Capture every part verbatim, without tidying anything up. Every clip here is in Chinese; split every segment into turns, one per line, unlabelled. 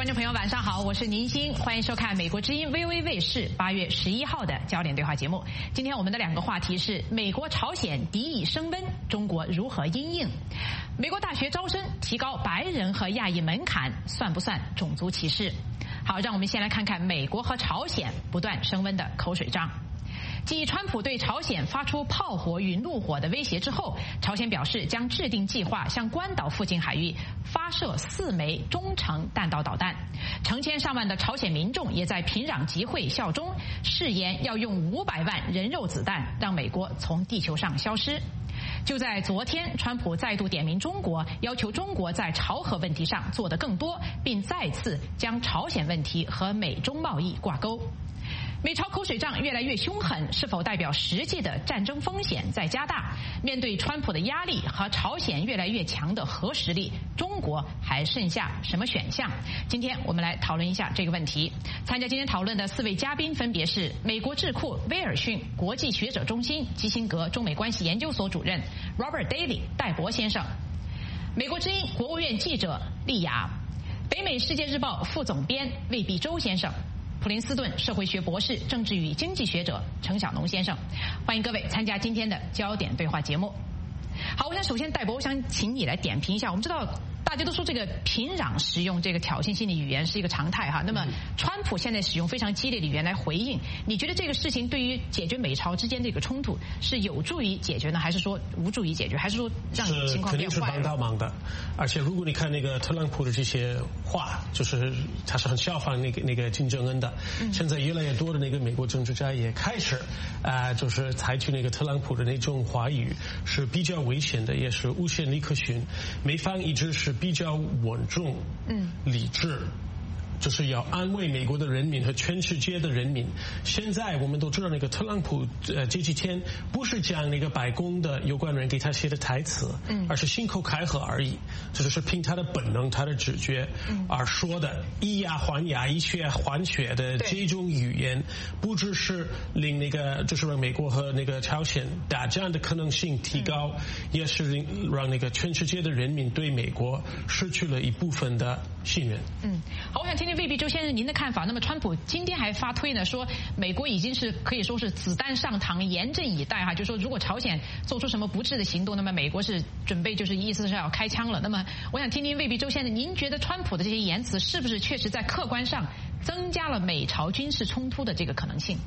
观众朋友，晚上好，我是宁欣，欢迎收看美国之音 V O A 卫视八月十一号的焦点对话节目。今天我们的两个话题是：美国朝鲜敌意升温，中国如何因应？美国大学招生提高白人和亚裔门槛，算不算种族歧视？好，让我们先来看看美国和朝鲜不断升温的口水仗。继川普对朝鲜发出炮火与怒火的威胁之后，朝鲜表示将制定计划向关岛附近海域发射四枚中程弹道导弹。成千上万的朝鲜民众也在平壤集会效忠，誓言要用五百万人肉子弹让美国从地球上消失。就在昨天，川普再度点名中国，要求中国在朝核问题上做得更多，并再次将朝鲜问题和美中贸易挂钩。美朝口水仗越来越凶狠，是否代表实际的战争风险在加大？面对川普的压力和朝鲜越来越强的核实力，中国还剩下什么选项？今天我们来讨论一下这个问题。参加今天讨论的四位嘉宾分别是美国智库威尔逊国际学者中心基辛格中美关系研究所主任 Robert Daly 戴博先生，美国之音国务院记者丽雅，北美世界日报副总编魏必洲先生，普林斯顿社会学博士、政治与经济学者程晓农先生，欢迎各位参加今天的焦点对话节目。好，我想首先戴博，我想请你来点评一下。我们知道大家都说这个平壤使用这个挑衅性的语言是一个常态哈，那么川普现在使用非常激烈的语言来回应，你觉得这个事情对于解决美朝之间这个冲突是有助于解决呢，还是说无助于解决，还是说让情况变坏？
是肯定是帮倒忙的。而且如果你看那个特朗普的这些话，就是他是很效仿那个那个金正恩的。嗯、现在越来越多的那个美国政治家也开始啊、呃，就是采取那个特朗普的那种话语，是比较危险的，也是无限力可循。美方一直是比较稳重、嗯，理智，就是要安慰美国的人民和全世界的人民。现在我们都知道，那个特朗普呃这几天不是讲那个白宫的有关人给他写的台词，嗯，而是信口开河而已，这就是凭他的本能、他的直觉而说的，以牙还牙、以血还血的这种语言，不只是令那个就是让美国和那个朝鲜打仗的可能性提高，嗯、也是让那个全世界的人民对美国失去了一部分的信任。
嗯，好，我想听听魏必洲先生您的看法。那么川普今天还发推呢，说美国已经是可以说是子弹上膛，严阵以待哈，就说如果朝鲜做出什么不智的行动，那么美国是准备就是意思是要开枪了。那么我想听听魏必洲先生，您觉得川普的这些言辞是不是确实在客观上增加了美朝军事冲突的这个可能性？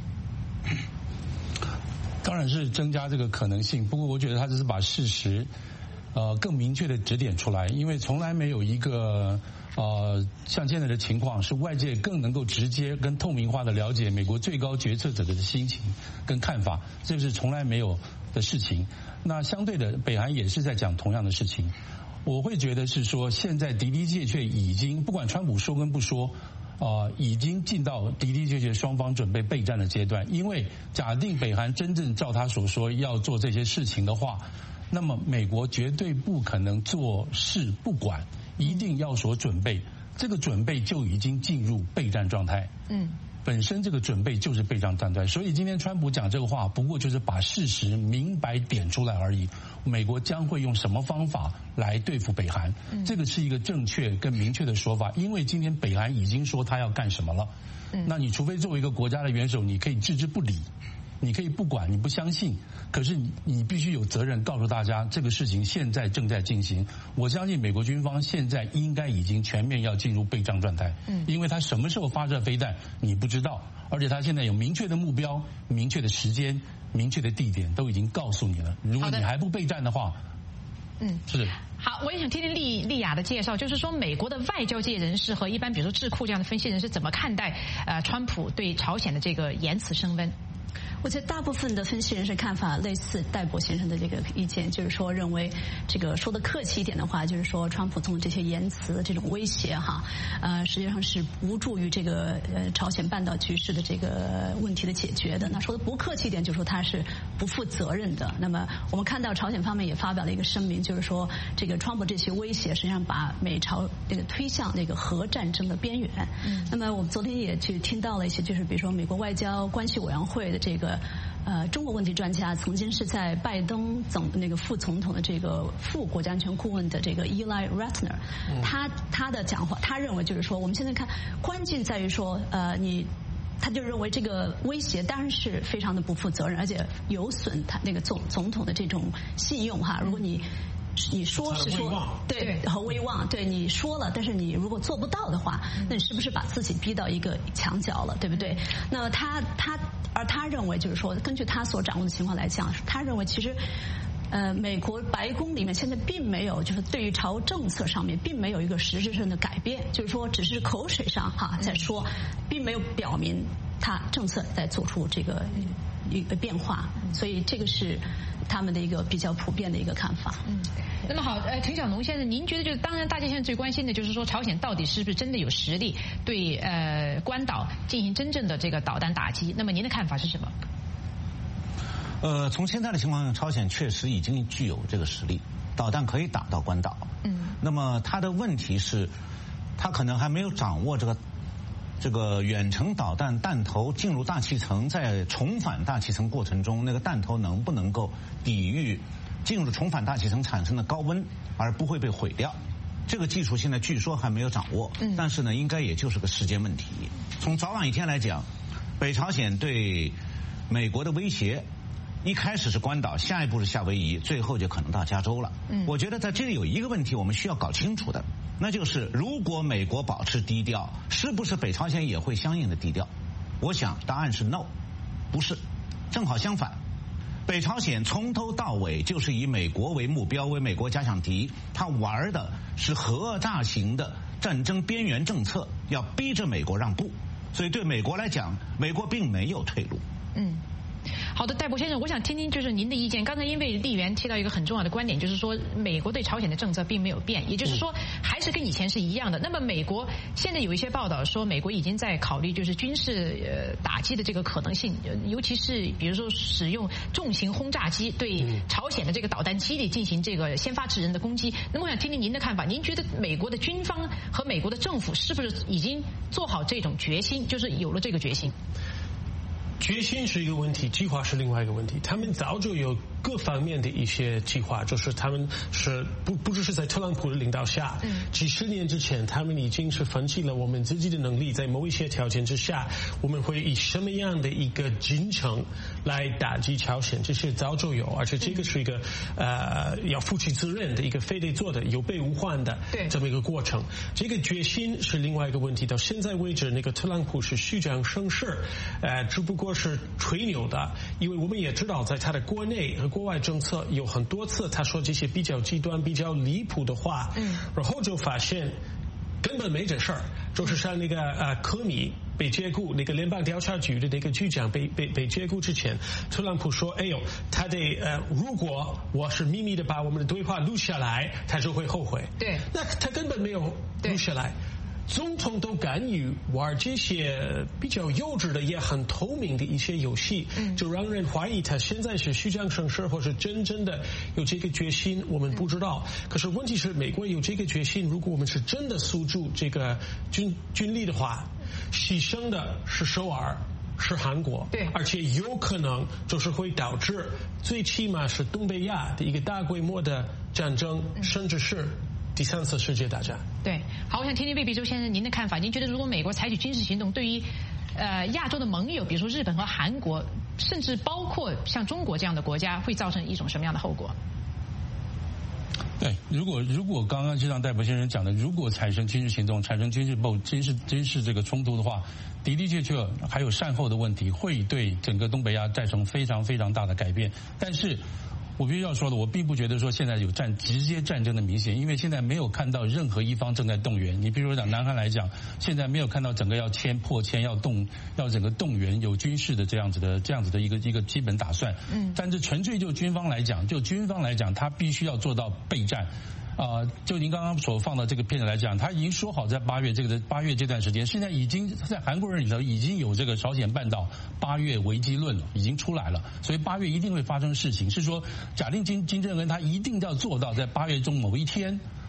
当然是增加这个可能性，不过我觉得他只是把事实呃更明确的指点出来，因为从来没有一个呃像现在的情况是外界更能够直接跟透明化的了解美国最高决策者的心情跟看法，这是从来没有的事情。那相对的，北韩也是在讲同样的事情。我会觉得是说，现在的的确确已经不管川普说跟不说，呃，已经进到的的确确双方准备备战的阶段。因为假定北韩真正照他所说要做这些事情的话，那么美国绝对不可能坐视不管，一定要所准备。这个准备就已经进入备战状态。嗯。本身这个准备就是备战状态，所以今天川普讲这个话，不过就是把事实明白点出来而已。美国将会用什么方法来对付北韩？这个是一个正确跟明确的说法，因为今天北韩已经说他要干什么了。那你除非作为一个国家的元首，你可以置之不理。你可以不管，你不相信，可是你你必须有责任告诉大家，这个事情现在正在进行。我相信美国军方现在应该已经全面要进入备战状态，嗯，因为他什么时候发射飞弹你不知道，而且他现在有明确的目标、明确的时间、明确的地点都已经告诉你了。如果你还不备战的话，嗯，是。
好，我也想听听丽丽雅的介绍，就是说美国的外交界人士和一般比如说智库这样的分析人士怎么看待呃川普对朝鲜的这个言辞升温？
我觉得大部分的分析人士看法类似戴博先生的这个意见，就是说认为这个说的客气一点的话，就是说川普通这些言辞这种威胁哈，呃，实际上是无助于这个呃朝鲜半岛局势的这个问题的解决的。那说的不客气一点，就是说他是不负责任的。那么我们看到朝鲜方面也发表了一个声明，就是说这个川普这些威胁实际上把美朝这个推向那个核战争的边缘。嗯。那么我们昨天也去听到了一些，就是比如说美国外交关系委员会的这个的呃中国问题专家，曾经是在拜登总那个副总统的这个副国家安全顾问的这个 Eli Ratner，嗯、他他的讲话，他认为就是说，我们现在看关键在于说，呃，你。他就认为这个威胁当然是非常的不负责任，而且有损他那个总总统的这种信用哈。如果你你说是说对和威望，对你说了，但是你如果做不到的话，那你是不是把自己逼到一个墙角了，对不对？那么他他而他认为就是说，根据他所掌握的情况来讲，他认为其实。呃，美国白宫里面现在并没有，就是对于朝政策上面并没有一个实质性的改变，就是说只是口水上哈在说，并没有表明他政策在做出这个一个变化，所以这个是他们的一个比较普遍的一个看法。
嗯，那么好，呃，陈小农先生，您觉得就是当然大家现在最关心的就是说朝鲜到底是不是真的有实力对呃关岛进行真正的这个导弹打击？那么您的看法是什么？
呃，从现在的情况，朝鲜确实已经具有这个实力，导弹可以打到关岛。嗯。那么它的问题是，它可能还没有掌握这个这个远程导弹弹头进入大气层，在重返大气层过程中，那个弹头能不能够抵御进入重返大气层产生的高温，而不会被毁掉？这个技术现在据说还没有掌握，嗯。但是呢，应该也就是个时间问题。从早晚一天来讲，北朝鲜对美国的威胁。一开始是关岛，下一步是夏威夷，最后就可能到加州了。嗯，我觉得在这里有一个问题我们需要搞清楚的，那就是如果美国保持低调，是不是北朝鲜也会相应的低调？我想答案是 no， 不是，正好相反。北朝鲜从头到尾就是以美国为目标，为美国假想敌，他玩的是核大型的战争边缘政策，要逼着美国让步。所以对美国来讲，美国并没有退路。
嗯。好的，戴博先生，我想听听就是您的意见。刚才因为丽媛提到一个很重要的观点，就是说美国对朝鲜的政策并没有变，也就是说还是跟以前是一样的。那么美国现在有一些报道说，美国已经在考虑就是军事呃打击的这个可能性，尤其是比如说使用重型轰炸机对朝鲜的这个导弹基地进行这个先发制人的攻击。那么我想听听您的看法，您觉得美国的军方和美国的政府是不是已经做好这种决心，就是有了这个决心？
决心是一个问题，计划是另外一个问题。他们早就有各方面的一些计划，就是他们是不不只是在特朗普的领导下，嗯，几十年之前，他们已经是分析了我们自己的能力，在某一些条件之下，我们会以什么样的一个进程来打击朝鲜，这些早就有，而且这个是一个呃要负起责任的一个非得做的有备无患的这么一个过程。这个决心是另外一个问题。到现在为止，那个特朗普是虚张声势，呃，只不过是吹牛的，因为我们也知道，在他的国内和国外政策有很多次他说这些比较极端、比较离谱的话，嗯，然后就发现根本没这事儿，就是像那个呃科米被解雇，那个联邦调查局的那个局长被被被解雇之前，特朗普说：“哎呦，他得呃，如果我是秘密的把我们的对话录下来，他就会后悔。”对，那他根本没有录下来。总统都敢于玩这些比较幼稚的也很透明的一些游戏，就让人怀疑他现在是虚张声势，或是真正的有这个决心，我们不知道。可是问题是，美国有这个决心，如果我们是真的诉诸这个军军力的话，牺牲的是首尔，是韩国，对，而且有可能就是会导致最起码是东北亚的一个大规模的战争，甚至是第三次世界大战。对，好，我想听听魏必洲先生您的看法。您觉得如果美国采取军事行动，对于呃亚洲的盟友，比如说日本和韩国，甚至包括像中国这样的国家，会造成一种什么样的后果？
对，如果如果刚刚就像戴博先生讲的，如果产生军事行动、产生军事暴、军事军事这个冲突的话，的的确确还有善后的问题，会对整个东北亚造成非常非常大的改变。但是我必须要说的，我并不觉得说现在有战直接战争的明显，因为现在没有看到任何一方正在动员。你比如说讲南韩来讲，现在没有看到整个要签破签要动要整个动员有军事的这样子的这样子的一个一个基本打算。嗯，但是纯粹就军方来讲，就军方来讲，他必须要做到备战。啊、呃，就您刚刚所放的这个片子来讲，他已经说好在八月这个八月这段时间，现在已经在韩国人里头已经有这个朝鲜半岛八月危机论了，已经出来了，所以八月一定会发生事情。是说，假定金金正恩他一定要做到在八月中某一天，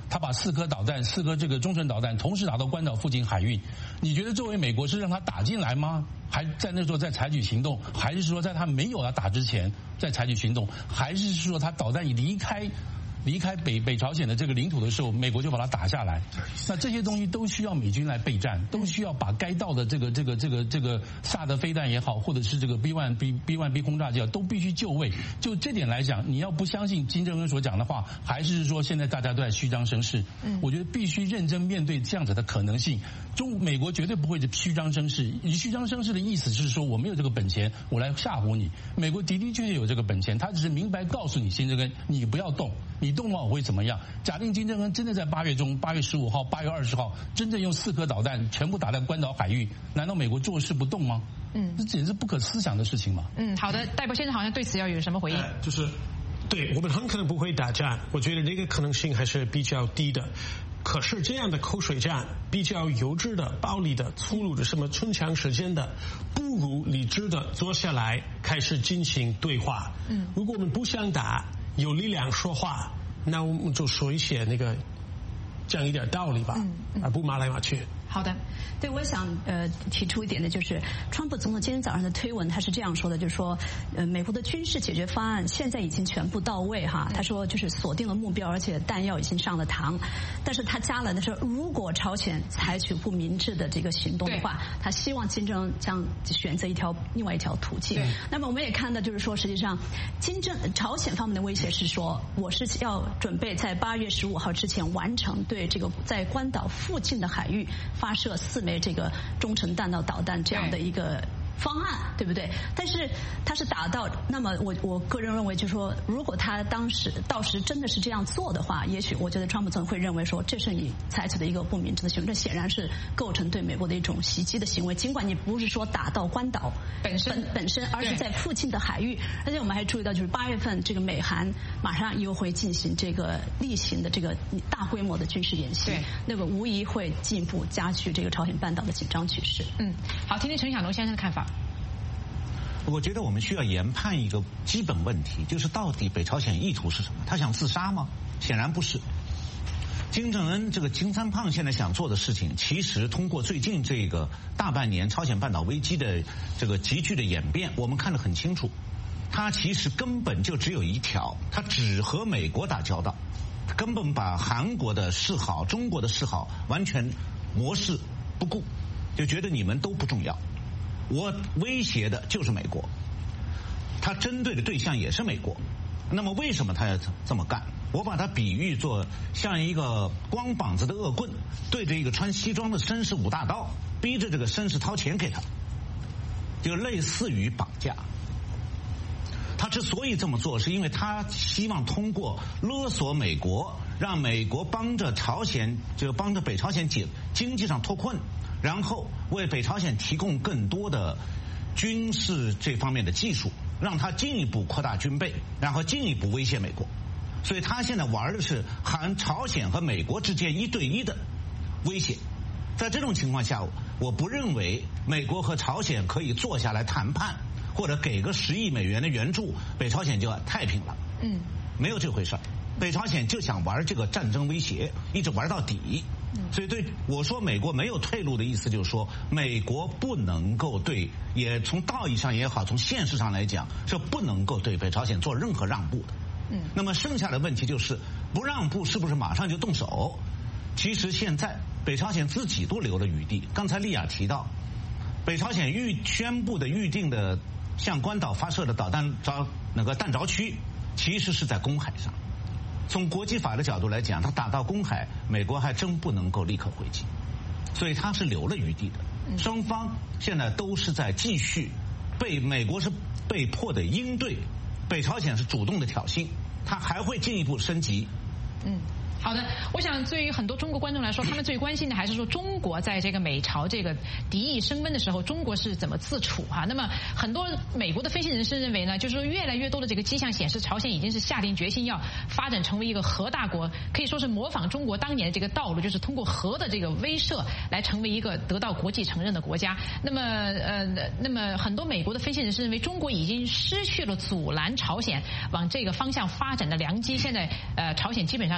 他把四颗导弹、四颗这个中程导弹同时打到关岛附近海域，你觉得作为美国是让他打进来吗？还在那时候再采取行动，还是说在他没有要打之前再采取行动，还是说他导弹已离开？离开北北朝鲜的这个领土的时候，美国就把它打下来。那这些东西都需要美军来备战，都需要把该到的这个这个这个这个萨德飞弹也好，或者是这个 B 一 B B 一 B 轰炸机都必须就位。就这点来讲，你要不相信金正恩所讲的话，还是说现在大家都在虚张声势？嗯，我觉得必须认真面对这样子的可能性。中美国绝对不会虚张声势，你虚张声势的意思是说我没有这个本钱，我来吓唬你。美国的的确确有这个本钱，他只是明白告诉你金正恩，你不要动。你动了我会怎么样？假定金正恩真的在八月中、八月十五号、八月二十号真正用四颗导弹全部打在关岛海域，难道美国坐视不动吗？嗯，这简直不可思想的事情嘛。
嗯，好的，戴博先生好像对此要有什么回应？
呃、就是，对我们很可能不会打仗，我觉得这个可能性还是比较低的。可是这样的口水战，比较幼稚的、暴力的、粗鲁的、什么唇枪舌剑的，不如理智的坐下来开始进行对话。嗯，如果我们不想打，有力量说话，那我们就说一些那个讲一点道理吧，嗯嗯、而不骂来骂去。
好的，对，我想呃提出一点的就是，川普总统今天早上的推文他是这样说的，就是说，呃，美国的军事解决方案现在已经全部到位哈，他说就是锁定了目标，而且弹药已经上了膛，但是他加了的是，如果朝鲜采取不明智的这个行动的话，他希望金正恩将选择一条另外一条途径。那么我们也看到，就是说，实际上，金正朝鲜方面的威胁是说，我是要准备在八月十五号之前完成对这个在关岛附近的海域发射四枚这个中程弹道导弹这样的一个方案，对不对？但是他是达到，那么我我个人认为，就是说，如果他当时到时真的是这样做的话，也许我觉得川普总会认为说，这是你采取的一个不明智的行为，这显然是构成对美国的一种袭击的行为。尽管你不是说打到关岛
本身
本本身，而是在附近的海域。而且我们还注意到，就是八月份这个美韩马上又会进行这个例行的这个大规模的军事演习，那个无疑会进一步加剧这个朝鲜半岛的紧张局势。
嗯，好，听听陈晓农先生的看法。
我觉得我们需要研判一个基本问题，就是到底北朝鲜意图是什么？他想自杀吗？显然不是。金正恩这个金三胖现在想做的事情，其实通过最近这个大半年朝鲜半岛危机的这个急剧的演变，我们看得很清楚，他其实根本就只有一条，他只和美国打交道，根本把韩国的示好、中国的示好完全漠视不顾，就觉得你们都不重要。我威胁的就是美国，他针对的对象也是美国。那么为什么他要这么干？我把它比喻作像一个光膀子的恶棍对着一个穿西装的绅士舞大刀，逼着这个绅士掏钱给他，就类似于绑架。他之所以这么做，是因为他希望通过勒索美国，让美国帮着朝鲜，就帮着北朝鲜解经济上脱困，然后为北朝鲜提供更多的军事这方面的技术，让他进一步扩大军备，然后进一步威胁美国。所以他现在玩的是韩朝鲜和美国之间一对一的威胁。在这种情况下，我不认为美国和朝鲜可以坐下来谈判，或者给个十亿美元的援助，北朝鲜就太平了。嗯，没有这回事儿。北朝鲜就想玩这个战争威胁，一直玩到底。所以对我说美国没有退路的意思，就是说美国不能够对，也从道义上也好，从现实上来讲，是不能够对北朝鲜做任何让步的。嗯，那么剩下的问题就是不让步是不是马上就动手？其实现在北朝鲜自己都留了余地。刚才丽亚提到，北朝鲜预宣布的预定的向关岛发射的导弹着那个弹着区，其实是在公海上。从国际法的角度来讲，它打到公海，美国还真不能够立刻回击，所以它是留了余地的。双方现在都是在继续被美国是被迫的应对，北朝鲜是主动的挑衅，它还会进一步升级。
嗯。好的，我想对于很多中国观众来说，他们最关心的还是说中国在这个美朝这个敌意升温的时候，中国是怎么自处哈？那么很多美国的分析人士认为呢，就是说越来越多的这个迹象显示，朝鲜已经是下定决心要发展成为一个核大国，可以说是模仿中国当年的这个道路，就是通过核的这个威慑来成为一个得到国际承认的国家。那么呃，那么很多美国的分析人士认为，中国已经失去了阻拦朝鲜往这个方向发展的良机，现在呃，朝鲜基本上已经在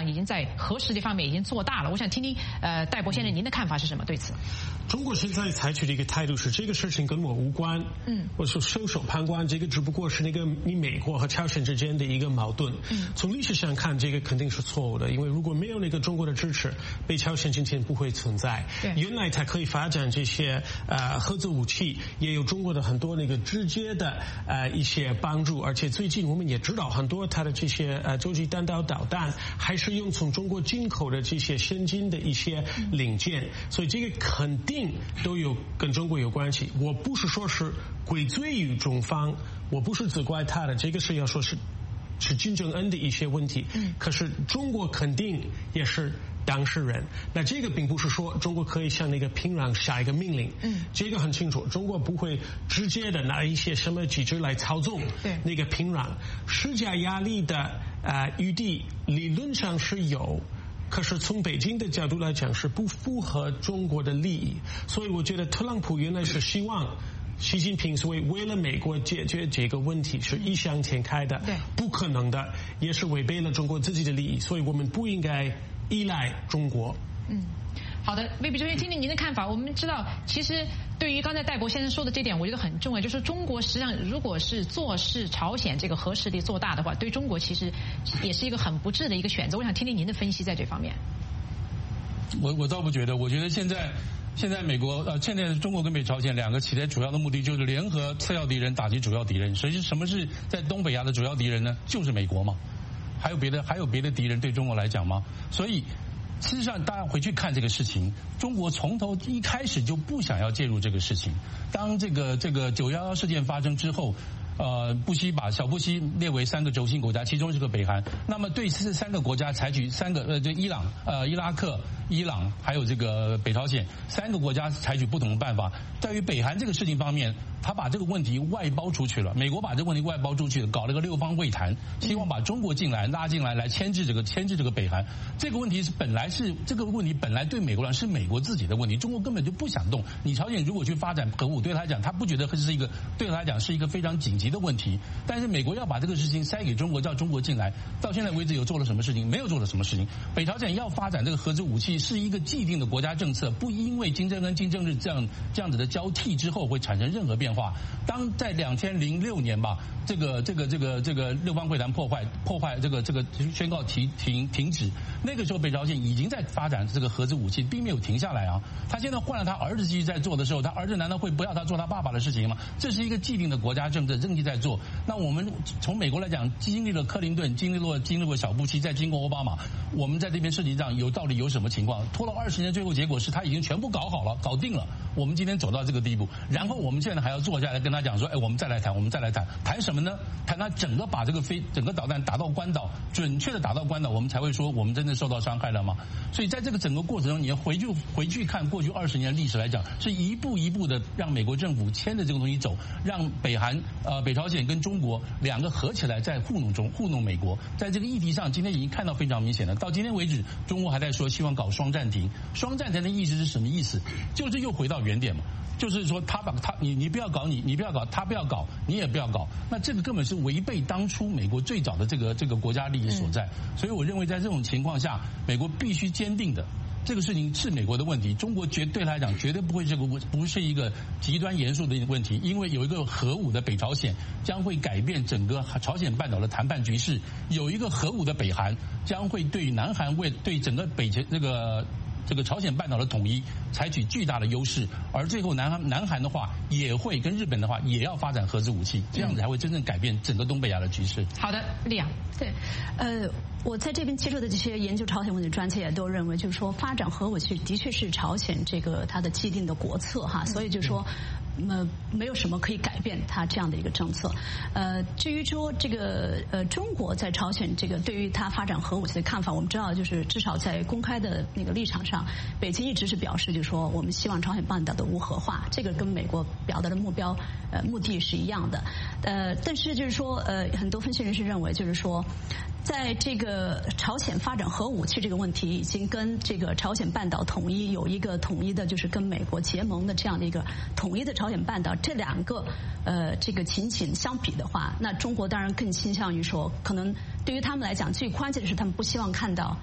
核实力方面已经做大了。我想听听呃戴博先生您的看法是什么？对此，
中国现在采取的一个态度是这个事情跟我无关，嗯，我说袖手旁观，这个只不过是那个你美国和朝鲜之间的一个矛盾。嗯，从历史上看，这个肯定是错误的，因为如果没有那个中国的支持，北朝鲜今天不会存在。对，原来它可以发展这些呃核子武器，也有中国的很多那个直接的呃一些帮助，而且最近我们也知道很多它的这些呃洲际弹道导弹还是用从中国进口的这些先进的一些零件，所以这个肯定都有跟中国有关系。我不是说是归罪于中方，我不是责怪他的，这个是要说是是金正恩的一些问题。嗯，可是中国肯定也是当事人。那这个并不是说中国可以向那个平壤下一个命令。嗯，这个很清楚，中国不会直接的拿一些什么机制来操纵那个平壤，施加压力的呃余地理论上是有。可是从北京的角度来讲是不符合中国的利益，所以我觉得特朗普原来是希望习近平所谓为了美国解决这个问题是异想天开的，对，不可能的，也是违背了中国自己的利益，所以我们不应该依赖中国。嗯。
好的，魏比这边听听您的看法。我们知道，其实对于刚才戴博先生说的这点，我觉得很重要，就是中国实际上如果是坐视朝鲜这个核实力做大的话，对中国其实也是一个很不智的一个选择。我想听听您的分析在这方面。
我我倒不觉得，我觉得现在现在美国呃，现在中国跟北朝鲜两个企图主要的目的就是联合次要敌人打击主要敌人。实际什么是在东北亚的主要敌人呢？就是美国嘛。还有别的还有别的敌人对中国来讲吗？所以。事实上，大家回去看这个事情，中国从头一开始就不想要介入这个事情。当这个这个九一一事件发生之后，呃，布希把小布希列为三个轴心国家，其中是个北韩。那么对这三个国家采取三个呃，这伊朗、呃伊拉克、伊朗还有这个北朝鲜三个国家采取不同的办法。在于北韩这个事情方面，他把这个问题外包出去了。美国把这个问题外包出去了，搞了个六方会谈，希望把中国进来拉进来，来牵制这个牵制这个北韩。这个问题是本来是这个问题本来对美国人是美国自己的问题，中国根本就不想动。你朝鲜如果去发展核武，对他来讲，他不觉得这是一个对他来讲是一个非常紧急的问题。但是美国要把这个事情塞给中国，叫中国进来，到现在为止有做了什么事情？没有做了什么事情。北朝鲜要发展这个核子武器是一个既定的国家政策，不因为金正恩、金正日这样这样子的交替之后会产生任何变化。当在两千零六年吧，这个这个这个这个六方会谈破坏破坏这个这个宣告停停停止，那个时候北朝鲜已经在发展这个核子武器，并没有停下来啊。他现在换了他儿子继续在做的时候，他儿子难道会不要他做他爸爸的事情吗？这是一个既定的国家政策，正在做。那我们从美国来讲，经历了克林顿，经历过经历过小布希，再经过奥巴马，我们在这边设计上有到底有什么情况？拖了二十年，最后结果是他已经全部搞好了，搞定了。我们今天走到这个地步，然后我们现在还要坐下来跟他讲说，哎，我们再来谈，我们再来谈，谈什么呢？谈他整个把这个飞整个导弹打到关岛，准确的打到关岛，我们才会说我们真正受到伤害了吗？所以在这个整个过程中，你要回去回去看过去二十年历史来讲，是一步一步的让美国政府牵着这个东西走，让北韩呃北朝鲜跟中国两个合起来在糊弄中糊弄美国。在这个议题上，今天已经看到非常明显了。到今天为止，中国还在说希望搞双暂停，双暂停的意思是什么意思？就是又回到原点嘛。就是说，他把他你你不要搞你你不要搞，他不要搞你也不要搞，那这个根本是违背当初美国最早的这个这个国家利益所在。所以我认为在这种情况下，美国必须坚定的。这个事情是美国的问题，中国绝对他来讲绝对不会这个不是一个极端严肃的问题，因为有一个核武的北朝鲜将会改变整个朝鲜半岛的谈判局势，有一个核武的北韩将会对南韩为对整个北这个。这个朝鲜半岛的统一采取巨大的优势，而最后南韩南韩的话也会跟日本的话也要发展核子武器，这样子才会真正改变整个东北亚的局势。
好的，丽亚，
对，呃，我在这边接触的这些研究朝鲜问题的专家也都认为，就是说发展核武器的确是朝鲜这个它的既定的国策哈，所以就是说。呃，没有什么可以改变它这样的一个政策。呃，至于说这个呃，中国在朝鲜这个对于它发展核武器的看法，我们知道就是至少在公开的那个立场上，北京一直是表示就是说我们希望朝鲜半岛的无核化，这个跟美国表达的目标呃目的是一样的。呃，但是就是说呃，很多分析人士认为就是说。在这个朝鲜发展核武器这个问题，已经跟这个朝鲜半岛统一有一个统一的，就是跟美国结盟的这样的一个统一的朝鲜半岛，这两个呃这个情形相比的话，那中国当然更倾向于说，可能对于他们来讲，最关键的是他们不希望看到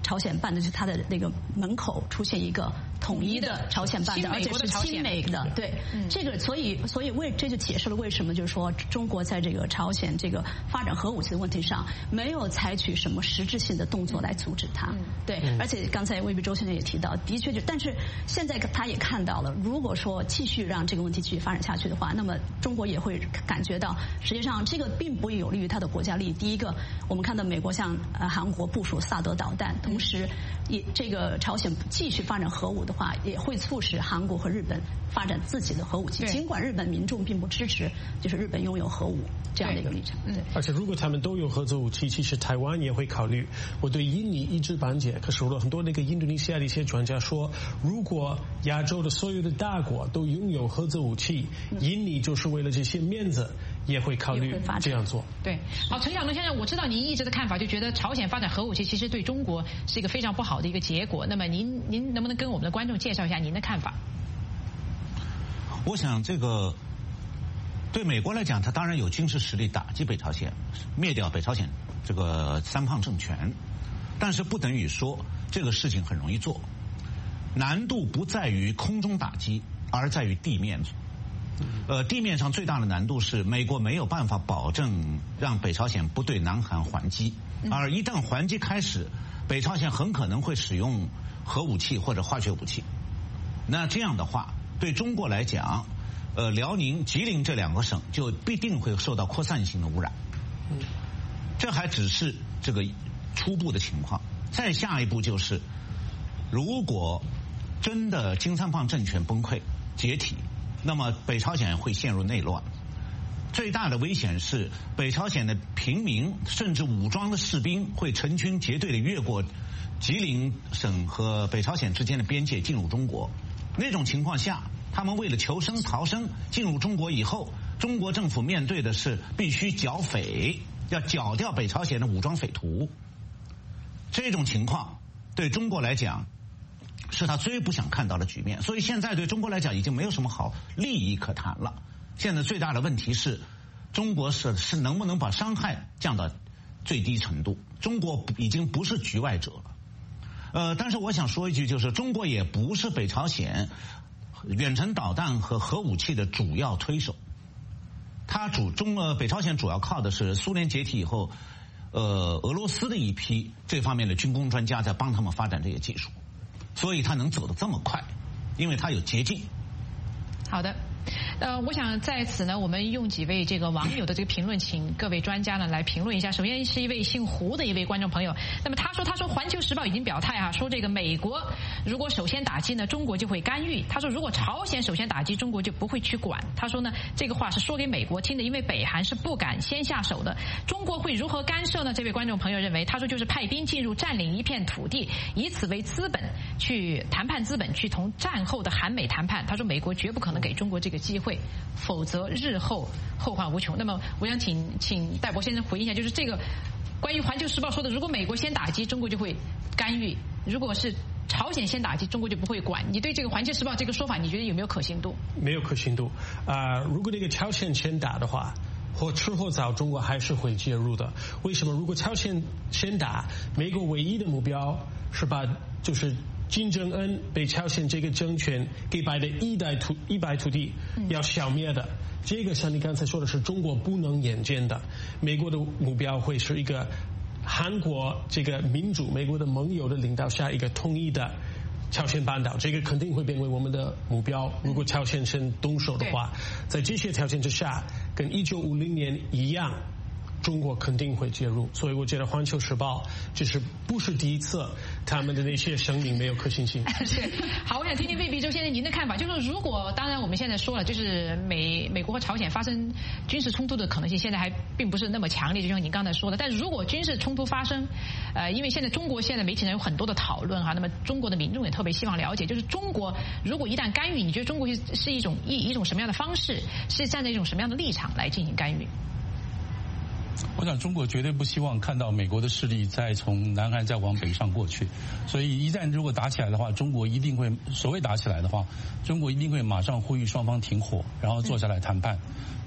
朝鲜半岛，就是它的那个门口出现一个统一的朝鲜半岛，而且是亲美的。对，嗯、这个所以所以为这就解释了为什么就是说中国在这个朝鲜这个发展核武器的问题上没有采取什么实质性的动作来阻止它。嗯、对，嗯、而且刚才魏必周先生也提到，的确就但是现在他也看到了，如果说继续让这个问题继续发展下去的话，那么中国也会感觉到，实际上这个并不有利于他的国家利益。第一个，我们看到美国向呃韩国部署萨德导弹，同时也这个朝鲜继续发展核武的话，也会促使韩国和日本发展自己的核武器。尽管日本民众并不支持，就是日本拥有核武这样的一个立场。对，
而且如果他们都有核子武器，其实台湾也会考虑。我对印尼一知半解，可是我很多那个印度尼西亚的一些专家说，如果亚洲的所有的大国都拥有核子武器，印尼就是为了这些面子也会考虑这样做。
对，好，陈晓东先生，我知道您一直的看法，就觉得朝鲜发展核武器其实对中国是一个非常不好的一个结果。那么您您能不能跟我们的观众介绍一下您的看法？
我想这个对美国来讲，它当然有军事实力打击北朝鲜，灭掉北朝鲜这个三胖政权，但是不等于说这个事情很容易做。难度不在于空中打击，而在于地面。呃，地面上最大的难度是美国没有办法保证让北朝鲜不对南韩还击，而一旦还击开始，北朝鲜很可能会使用核武器或者化学武器。那这样的话，对中国来讲，呃，辽宁、吉林这两个省就必定会受到扩散性的污染。这还只是这个初步的情况，再下一步就是，如果真的金三胖政权崩溃解体，那么北朝鲜会陷入内乱。最大的危险是北朝鲜的平民甚至武装的士兵会成群结队的越过吉林省和北朝鲜之间的边界进入中国。那种情况下，他们为了求生逃生进入中国以后，中国政府面对的是必须剿匪，要剿掉北朝鲜的武装匪徒。这种情况对中国来讲是他最不想看到的局面，所以现在对中国来讲已经没有什么好利益可谈了。现在最大的问题是，中国是是能不能把伤害降到最低程度？中国已经不是局外者了。呃，但是我想说一句，就是中国也不是北朝鲜远程导弹和核武器的主要推手。它主中呃北朝鲜主要靠的是苏联解体以后，呃俄罗斯的一批这方面的军工专家在帮他们发展这些技术。所以他能走得这么快，因为他有捷径。
好的。呃，我想在此呢，我们用几位这个网友的这个评论，请各位专家呢来评论一下。首先是一位姓胡的一位观众朋友，那么他说，他说《环球时报》已经表态啊，说这个美国如果首先打击呢，中国就会干预。他说，如果朝鲜首先打击，中国就不会去管。他说呢，这个话是说给美国听的，因为北韩是不敢先下手的。中国会如何干涉呢？这位观众朋友认为，他说就是派兵进入占领一片土地，以此为资本去谈判资本，去同战后的韩美谈判。他说，美国绝不可能给中国这个机会。否则日后后患无穷。那么我想请请戴博先生回应一下，就是这个关于《环球时报》说的，如果美国先打击，中国就会干预；如果是朝鲜先打击，中国就不会管。你对这个《环球时报》这个说法，你觉得有没有可信度？
没有可信度啊、呃！如果那个朝鲜先打的话，或迟或早，中国还是会介入的。为什么？如果朝鲜先打，美国唯一的目标是把就是金正恩被朝鲜这个政权给摆的一代土一百土地要消灭的，这个像你刚才说的是中国不能眼见的。美国的目标会是一个韩国这个民主美国的盟友的领导下一个统一的朝鲜半岛，这个肯定会变为我们的目标。如果朝鲜先动手的话，在这些条件之下，跟一九五零年一样，中国肯定会介入。所以我觉得《环球时报》这是不是第一次他们的那些声明没有可信性。
是。好，我想听听魏必周先生您的看法，就是如果当然我们现在说了，就是美美国和朝鲜发生军事冲突的可能性现在还并不是那么强烈，就像您刚才说的。但是如果军事冲突发生，呃，因为现在中国现在媒体上有很多的讨论哈，那么中国的民众也特别希望了解，就是中国如果一旦干预，你觉得中国是是一种一一种什么样的方式，是站在一种什么样的立场来进行干预？
我想中国绝对不希望看到美国的势力再从南韩再往北上过去，所以一旦如果打起来的话，中国一定会所谓打起来的话，中国一定会马上呼吁双方停火，然后坐下来谈判。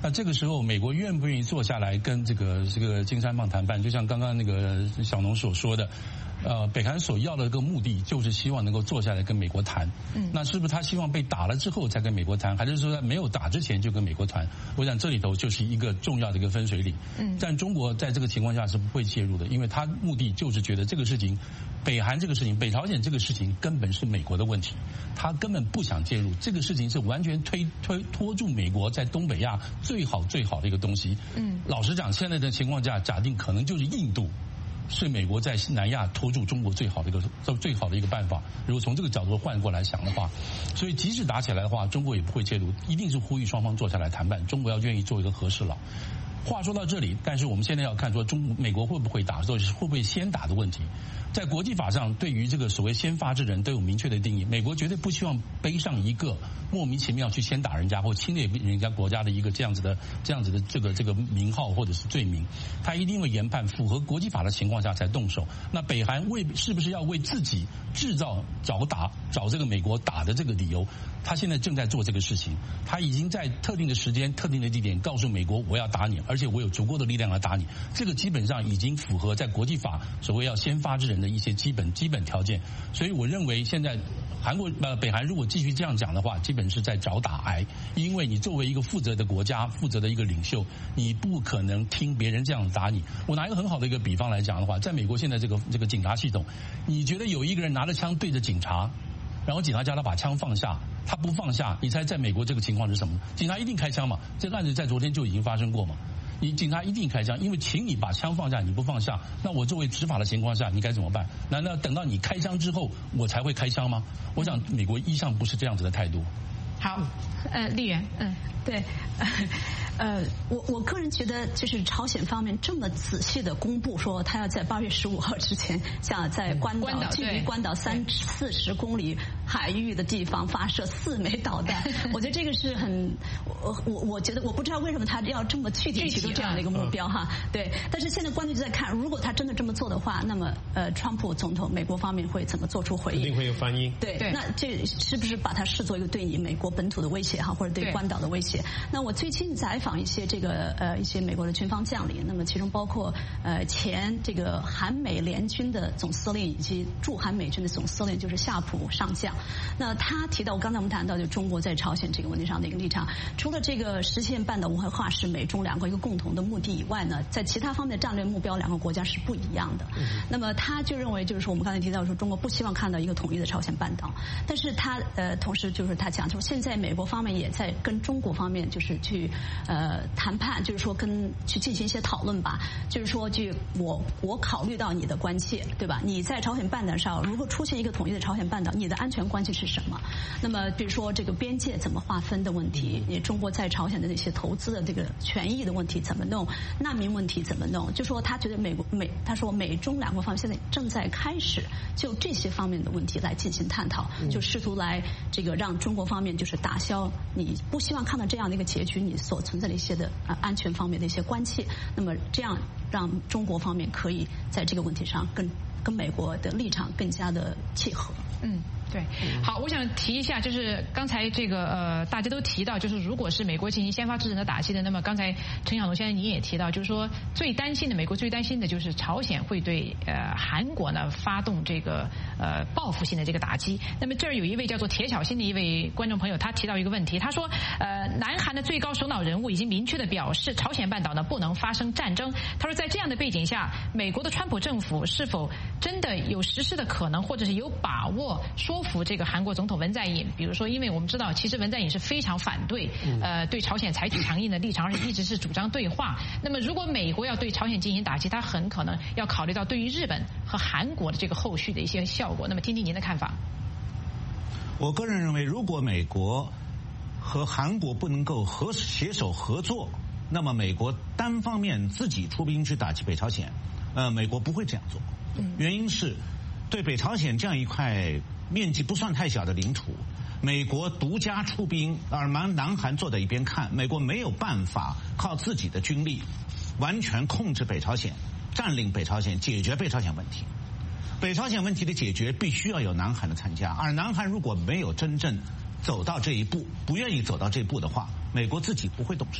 那这个时候，美国愿不愿意坐下来跟这个这个金三胖谈判？就像刚刚那个小农所说的。呃，北韩所要的一个目的就是希望能够坐下来跟美国谈。嗯，那是不是他希望被打了之后才跟美国谈，还是说在没有打之前就跟美国谈？我想这里头就是一个重要的一个分水岭。嗯，但中国在这个情况下是不会介入的，因为他目的就是觉得这个事情，北韩这个事情，北朝鲜这个事情根本是美国的问题，他根本不想介入。这个事情是完全推推拖住美国在东北亚最好最好的一个东西。嗯，老实讲，现在的情况下，假定可能就是印度。是美国在南亚拖住中国最好的一个最好的一个办法。如果从这个角度换过来想的话，所以即使打起来的话，中国也不会介入，一定是呼吁双方坐下来谈判。中国要愿意做一个和事佬。话说到这里，但是我们现在要看说中美国会不会打，或者是会不会先打的问题。在国际法上，对于这个所谓先发制人都有明确的定义。美国绝对不希望背上一个莫名其妙去先打人家或侵略人家国家的一个这样子的这样子的这个这个名号或者是罪名，他一定会研判符合国际法的情况下才动手。那北韩为是不是要为自己制造找打找这个美国打的这个理由？他现在正在做这个事情，他已经在特定的时间、特定的地点告诉美国我要打你，而且我有足够的力量来打你。这个基本上已经符合在国际法所谓要先发制人的一些基本基本条件。所以我认为现在韩国呃北韩如果继续这样讲的话，基本是在找打癌。因为你作为一个负责的国家、负责的一个领袖，你不可能听别人这样打你。我拿一个很好的一个比方来讲的话，在美国现在这个这个警察系统，你觉得有一个人拿着枪对着警察，然后警察叫他把枪放下，他不放下，你猜在美国这个情况是什么？警察一定开枪嘛？这个案子在昨天就已经发生过嘛？你警察一定开枪，因为请你把枪放下，你不放下，那我作为执法的情况下，你该怎么办？难道等到你开枪之后，我才会开枪吗？我想美国一向不是这样子的态度。
好，呃，丽媛，嗯，
对，呃，我我个人觉得，就是朝鲜方面这么仔细的公布说，他要在八月十五号之前，像在关岛距离关岛三四十公里海域的地方发射四枚导弹，我觉得这个是很，我我我觉得我不知道为什么他要这么具体提出这样的一个目标哈，对，但是现在关键就在看，如果他真的这么做的话，那么呃，川普总统美国方面会怎么做出回应？
一定会有反应。
对，对，那这是不是把它视作一个对你美国本土的威胁哈，或者对关岛的威胁？那我最近采访一些这个呃一些美国的军方将领，那么其中包括呃前这个韩美联军的总司令以及驻韩美军的总司令，就是夏普上将。那他提到，刚才我们谈到就中国在朝鲜这个问题上的一个立场，除了这个实现半岛无核化是美中两个一个共同的目的以外呢，在其他方面的战略目标，两个国家是不一样的。那么他就认为，就是说我们刚才提到说，中国不希望看到一个统一的朝鲜半岛，但是他呃同时就是他讲，就是现在美国方面也在跟中国方面就是去呃谈判，就是说跟去进行一些讨论吧，就是说就我我考虑到你的关切，对吧？你在朝鲜半岛上如果出现一个统一的朝鲜半岛，你的安全关系是什么？那么比如说这个边界怎么划分的问题，你中国在朝鲜的那些投资的这个权益的问题怎么弄，难民问题怎么弄？就说他觉得美国美他说美中两国方面现在正在开始就这些方面的问题来进行探讨，就试图来这个让中国方面就是打消你不希望看到这样的一个结局，你所存在的一些的呃安全方面的一些关切，那么这样让中国方面可以在这个问题上跟跟美国的立场更加的契合。
嗯。对，好，我想提一下，就是刚才这个呃，大家都提到，就是如果是美国进行先发制人的打击的，那么刚才陈晓龙先生你也提到，就是说最担心的，美国最担心的就是朝鲜会对呃韩国呢发动这个呃报复性的这个打击。那么这儿有一位叫做铁小新的一位观众朋友，他提到一个问题，他说呃，南韩的最高首脑人物已经明确的表示，朝鲜半岛呢不能发生战争。他说在这样的背景下，美国的川普政府是否真的有实施的可能，或者是有把握说服这个韩国总统文在寅？比如说，因为我们知道，其实文在寅是非常反对，呃，对朝鲜采取强硬的立场，而且一直是主张对话。那么，如果美国要对朝鲜进行打击，他很可能要考虑到对于日本和韩国的这个后续的一些效果。那么，听听您的看法。
我个人认为，如果美国和韩国不能够合携手合作，那么美国单方面自己出兵去打击北朝鲜，呃，美国不会这样做。原因是对北朝鲜这样一块面积不算太小的领土，美国独家出兵，而南南韩坐在一边看，美国没有办法靠自己的军力完全控制北朝鲜，占领北朝鲜，解决北朝鲜问题。北朝鲜问题的解决必须要有南韩的参加，而南韩如果没有真正走到这一步，不愿意走到这一步的话，美国自己不会动手。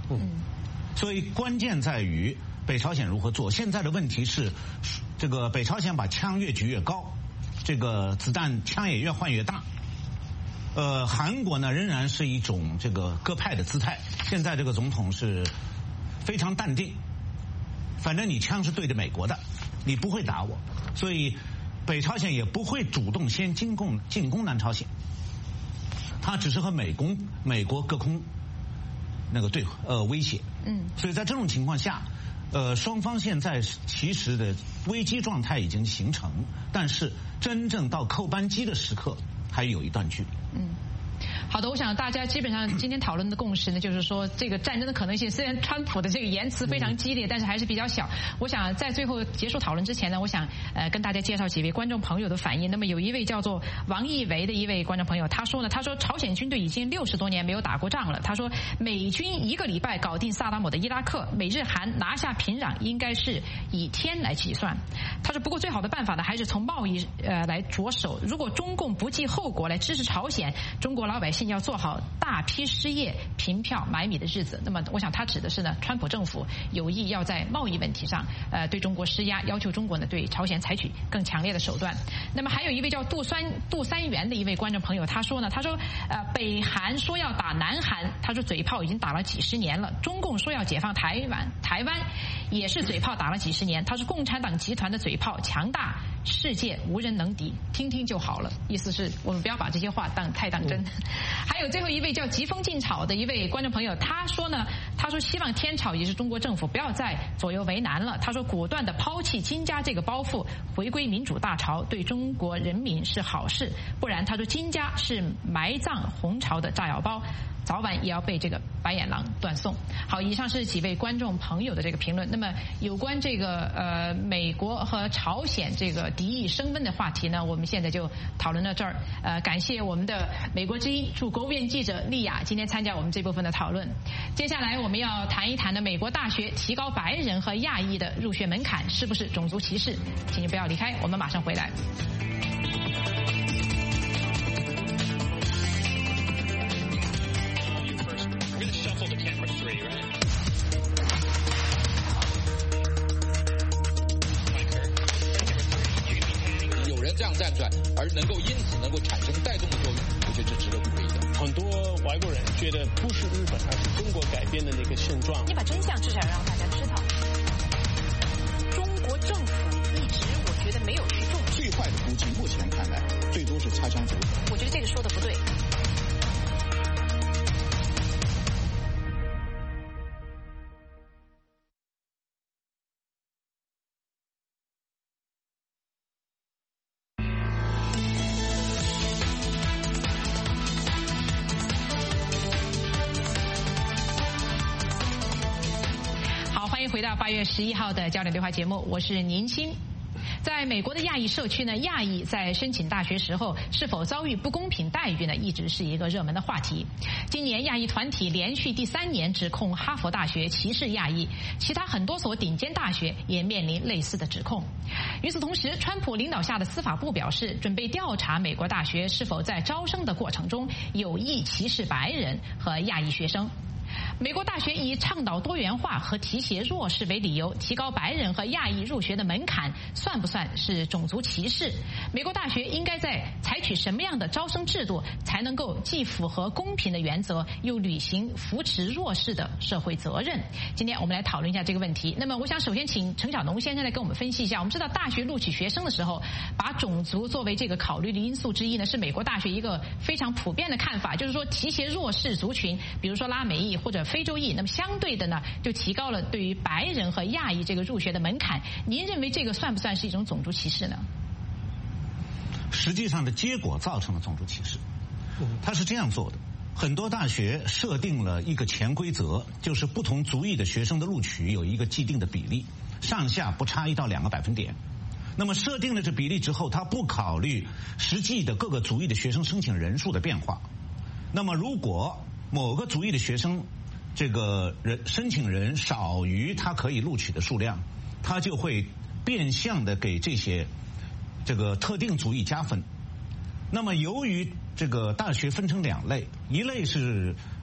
嗯，所以关键在于北朝鲜如何做。现在的问题是，这个北朝鲜把枪越举越高，这个子弹枪也越换越大。呃，韩国呢仍然是一种这个鸽派的姿态。现在这个总统是非常淡定，反正你枪是对着美国的，你不会打我，所以北朝鲜也不会主动先进攻进攻南朝鲜，他只是和美攻美国隔空那个对呃威胁。嗯，所以在这种情况下，呃，双方现在其实的危机状态已经形成，但是真正到扣扳机的时刻还有一段距离。
嗯。好的，我想大家基本上今天讨论的共识呢，就是说这个战争的可能性，虽然川普的这个言辞非常激烈，但是还是比较小。我想在最后结束讨论之前呢，我想呃跟大家介绍几位观众朋友的反应。那么有一位叫做王义维的一位观众朋友，他说呢，他说朝鲜军队已经六十多年没有打过仗了。他说美军一个礼拜搞定萨达姆的伊拉克，美日韩拿下平壤应该是以天来计算。他说不过最好的办法呢，还是从贸易呃来着手。如果中共不计后果来支持朝鲜，中国老百姓要做好大批失业、凭票买米的日子。那么，我想他指的是呢，川普政府有意要在贸易问题上，呃，对中国施压，要求中国呢对朝鲜采取更强烈的手段。那么，还有一位叫杜三杜三元的一位观众朋友，他说呢，他说，呃，北韩说要打南韩，他说嘴炮已经打了几十年了；中共说要解放台湾，台湾也是嘴炮打了几十年。他说，共产党集团的嘴炮强大，世界无人能敌，听听就好了。意思是我们不要把这些话当太当真。还有最后一位叫疾风劲草的一位观众朋友，他说呢，他说希望天朝也是中国政府不要再左右为难了。他说果断的抛弃金家这个包袱，回归民主大朝，对中国人民是好事。不然他说金家是埋葬红朝的炸药包，早晚也要被这个白眼狼断送。好，以上是几位观众朋友的这个评论。那么有关这个呃美国和朝鲜这个敌意升温的话题呢，我们现在就讨论到这儿。呃，感谢我们的美国之音驻国务院记者丽雅今天参加我们这部分的讨论。接下来我们要谈一谈的美国大学提高白人和亚裔的入学门槛是不是种族歧视？请你不要离开，我们马上回来。
这样站出来，而能够因此能够产生带动的作用，我觉得这值得鼓励的。
很多外国人觉得不是日本，而是中国改变的那个现状。
你把真相至少让大家知道，中国政府一直我觉得没有去重视。
最坏的估计，目前看来最多是擦枪走火。
我觉得这个说的不对。回到八月十一号的焦点对话节目，我是宁鑫。在美国的亚裔社区呢，亚裔在申请大学时候是否遭遇不公平待遇呢，一直是一个热门的话题。今年亚裔团体连续第三年指控哈佛大学歧视亚裔，其他很多所顶尖大学也面临类似的指控。与此同时，川普领导下的司法部表示，准备调查美国大学是否在招生的过程中有意歧视白人和亚裔学生。美国大学以倡导多元化和提携弱势为理由，提高白人和亚裔入学的门槛，算不算是种族歧视？美国大学应该在采取什么样的招生制度，才能够既符合公平的原则，又履行扶持弱势的社会责任？今天我们来讨论一下这个问题。那么，我想首先请陈小农先生来跟我们分析一下。我们知道，大学录取学生的时候，把种族作为这个考虑的因素之一呢，是美国大学一个非常普遍的看法，就是说提携弱势族群，比如说拉美裔或者非洲裔，那么相对的呢，就提高了对于白人和亚裔这个入学的门槛。您认为这个算不算是一种种族歧视呢？
实际上的结果造成了种族歧视。他是这样做的：很多大学设定了一个潜规则，就是不同族裔的学生的录取有一个既定的比例，上下不差一到两个百分点。那么设定了这比例之后，他不考虑实际的各个族裔的学生申请人数的变化。那么如果某个族裔的学生这个人申请人少于他可以录取的数量，他就会变相的给这些这个特定族裔加分。那么由于这个大学分成两类，一类是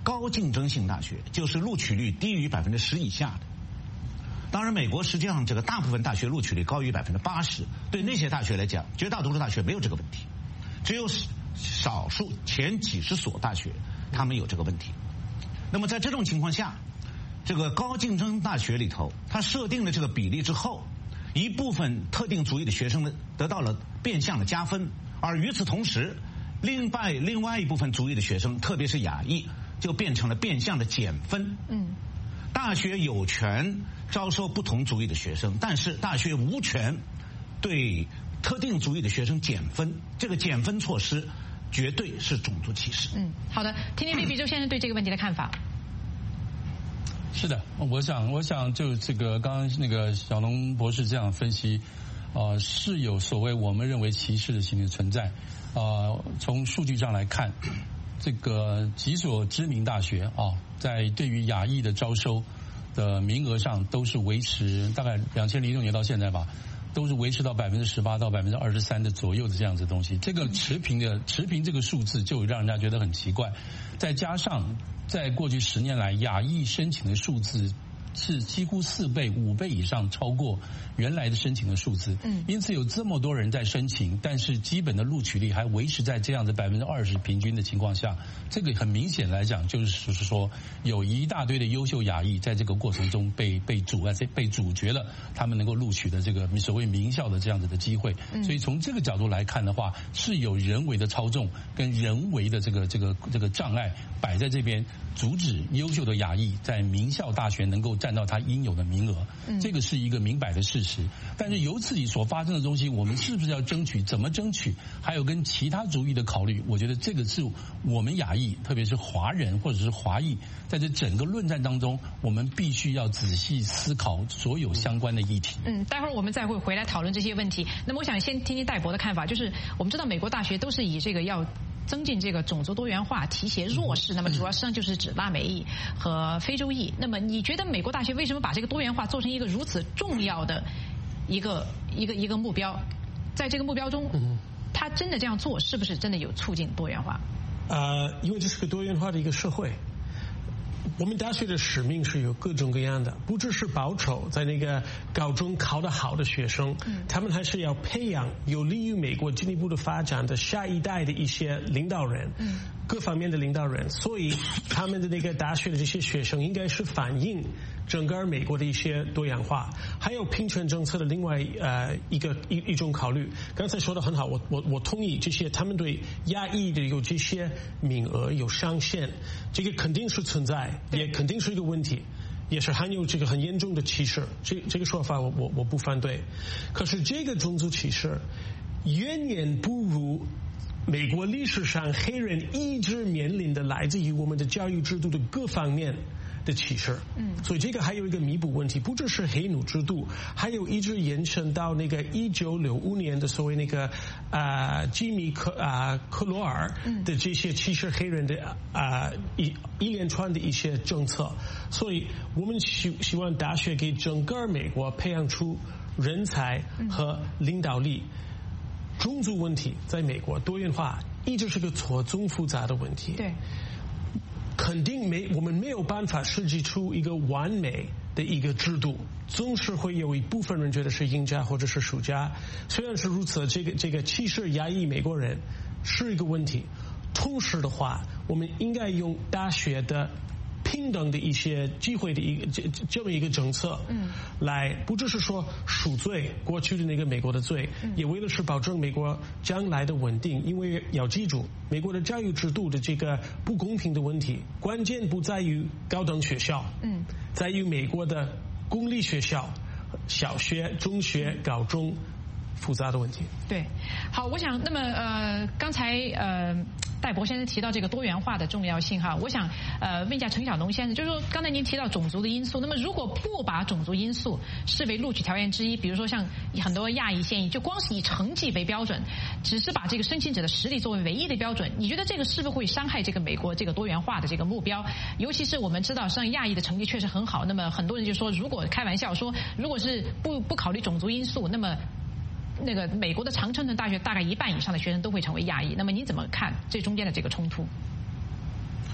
高竞争性大学，就是录取率低于百分之十以下的。当然，美国实际上这个大部分大学录取率高于百分之八十，对那些大学来讲，绝大多数大学没有这个问题，只有少数前几十所大学他们有这个问题。那么在这种情况下，这个高竞争大学里头，它设定了这个比例之后，一部分特定族裔的学生呢得到了变相的加分，而与此同时，另外另外一部分族裔的学生，特别是亚裔，就变成了变相的减分。嗯，大学有权招收不同族裔的学生，但是大学无权对特定族裔的学生减分。这个减分措施绝对是种族歧视。
嗯，好的，听听毕毕周先生对这个问题的看法。
是的，我想，我想就这个刚刚那个小龙博士这样分析，呃，是有所谓我们认为歧视的行为存在。呃，从数据上来看，这个几所知名大学啊，在对于亚裔的招收的名额上都是维持大概两千零六年到现在吧，都是维持到百分之十八到百分之二十三的左右的这样子的东西。这个持平的持平这个数字就让人家觉得很奇怪，再加上在过去十年来亚裔申请的数字是几乎四倍、五倍以上超过原来的申请的数字。嗯，因此有这么多人在申请，但是基本的录取率还维持在这样的百分之二十平均的情况下，这个很明显来讲，就是就是说有一大堆的优秀亚裔在这个过程中被被阻碍、被阻绝了他们能够录取的这个所谓名校的这样子的机会。所以从这个角度来看的话，是有人为的操纵跟人为的这个这个这个障碍摆在这边，阻止优秀的亚裔在名校大学能够占到他应有的名额，这个是一个明摆的事实。但是由此所发生的东西，我们是不是要争取？怎么争取？还有跟其他族裔的考虑，我觉得这个是我们亚裔，特别是华人或者是华裔，在这整个论战当中，我们必须要仔细思考所有相关的议题。
嗯，待会儿我们再会回来讨论这些问题。那么我想先听听戴博的看法，就是我们知道美国大学都是以这个要增进这个种族多元化，提携弱势，那么主要实际上就是指拉美裔和非洲裔。那么你觉得美国大学为什么把这个多元化做成一个如此重要的一个一个一个目标？在这个目标中，他真的这样做，是不是真的有促进多元化？
呃，因为这是个多元化的一个社会。我们大学的使命是有各种各样的，不只是保守在那个高中考得好的学生，他们还是要培养有利于美国进一步的发展的下一代的一些领导人，各方面的领导人。所以他们的那个大学的这些学生应该是反映整个美国的一些多样化，还有平权政策的另外呃一个一一种考虑。刚才说的很好，我我我同意这些，他们对亚裔的有这些名额有上限，这个肯定是存在，也肯定是一个问题，也是含有这个很严重的歧视。这这个说法我我我不反对，可是这个种族歧视远远不如美国历史上黑人一直面临的来自于我们的教育制度的各方面的歧视。嗯，所以这个还有一个弥补问题，不只是黑奴制度，还有一直延伸到那个一九六五年的所谓那个啊吉米克啊克罗尔的这些歧视黑人的啊一一连串的一些政策。所以我们希希望大学给整个美国培养出人才和领导力。种族问题在美国多元化一直是个错综复杂的问题。
对。
肯定没，我们没有办法设计出一个完美的一个制度，总是会有一部分人觉得是赢家或者是输家。虽然是如此，这个这个歧视亚裔美国人是一个问题。同时的话，我们应该用大学的平等的一些机会的一个这这么一个政策，嗯，来不只是说赎罪过去的那个美国的罪，嗯，也为了是保证美国将来的稳定。因为要记住，美国的教育制度的这个不公平的问题，关键不在于高等学校，嗯，在于美国的公立学校、小学、中学、高中复杂的问题。
对，好，我想那么呃，刚才呃。戴博先生提到这个多元化的重要性哈，我想呃问一下陈晓农先生，就是说刚才您提到种族的因素，那么如果不把种族因素视为录取条件之一，比如说像很多亚裔现役，就光是以成绩为标准，只是把这个申请者的实力作为唯一的标准，你觉得这个是不是会伤害这个美国这个多元化的这个目标？尤其是我们知道像亚裔的成绩确实很好，那么很多人就说，如果开玩笑说，如果是不不考虑种族因素，那么那个美国的常春藤大学大概一半以上的学生都会成为亚裔，那么您怎么看这中间的这个冲突？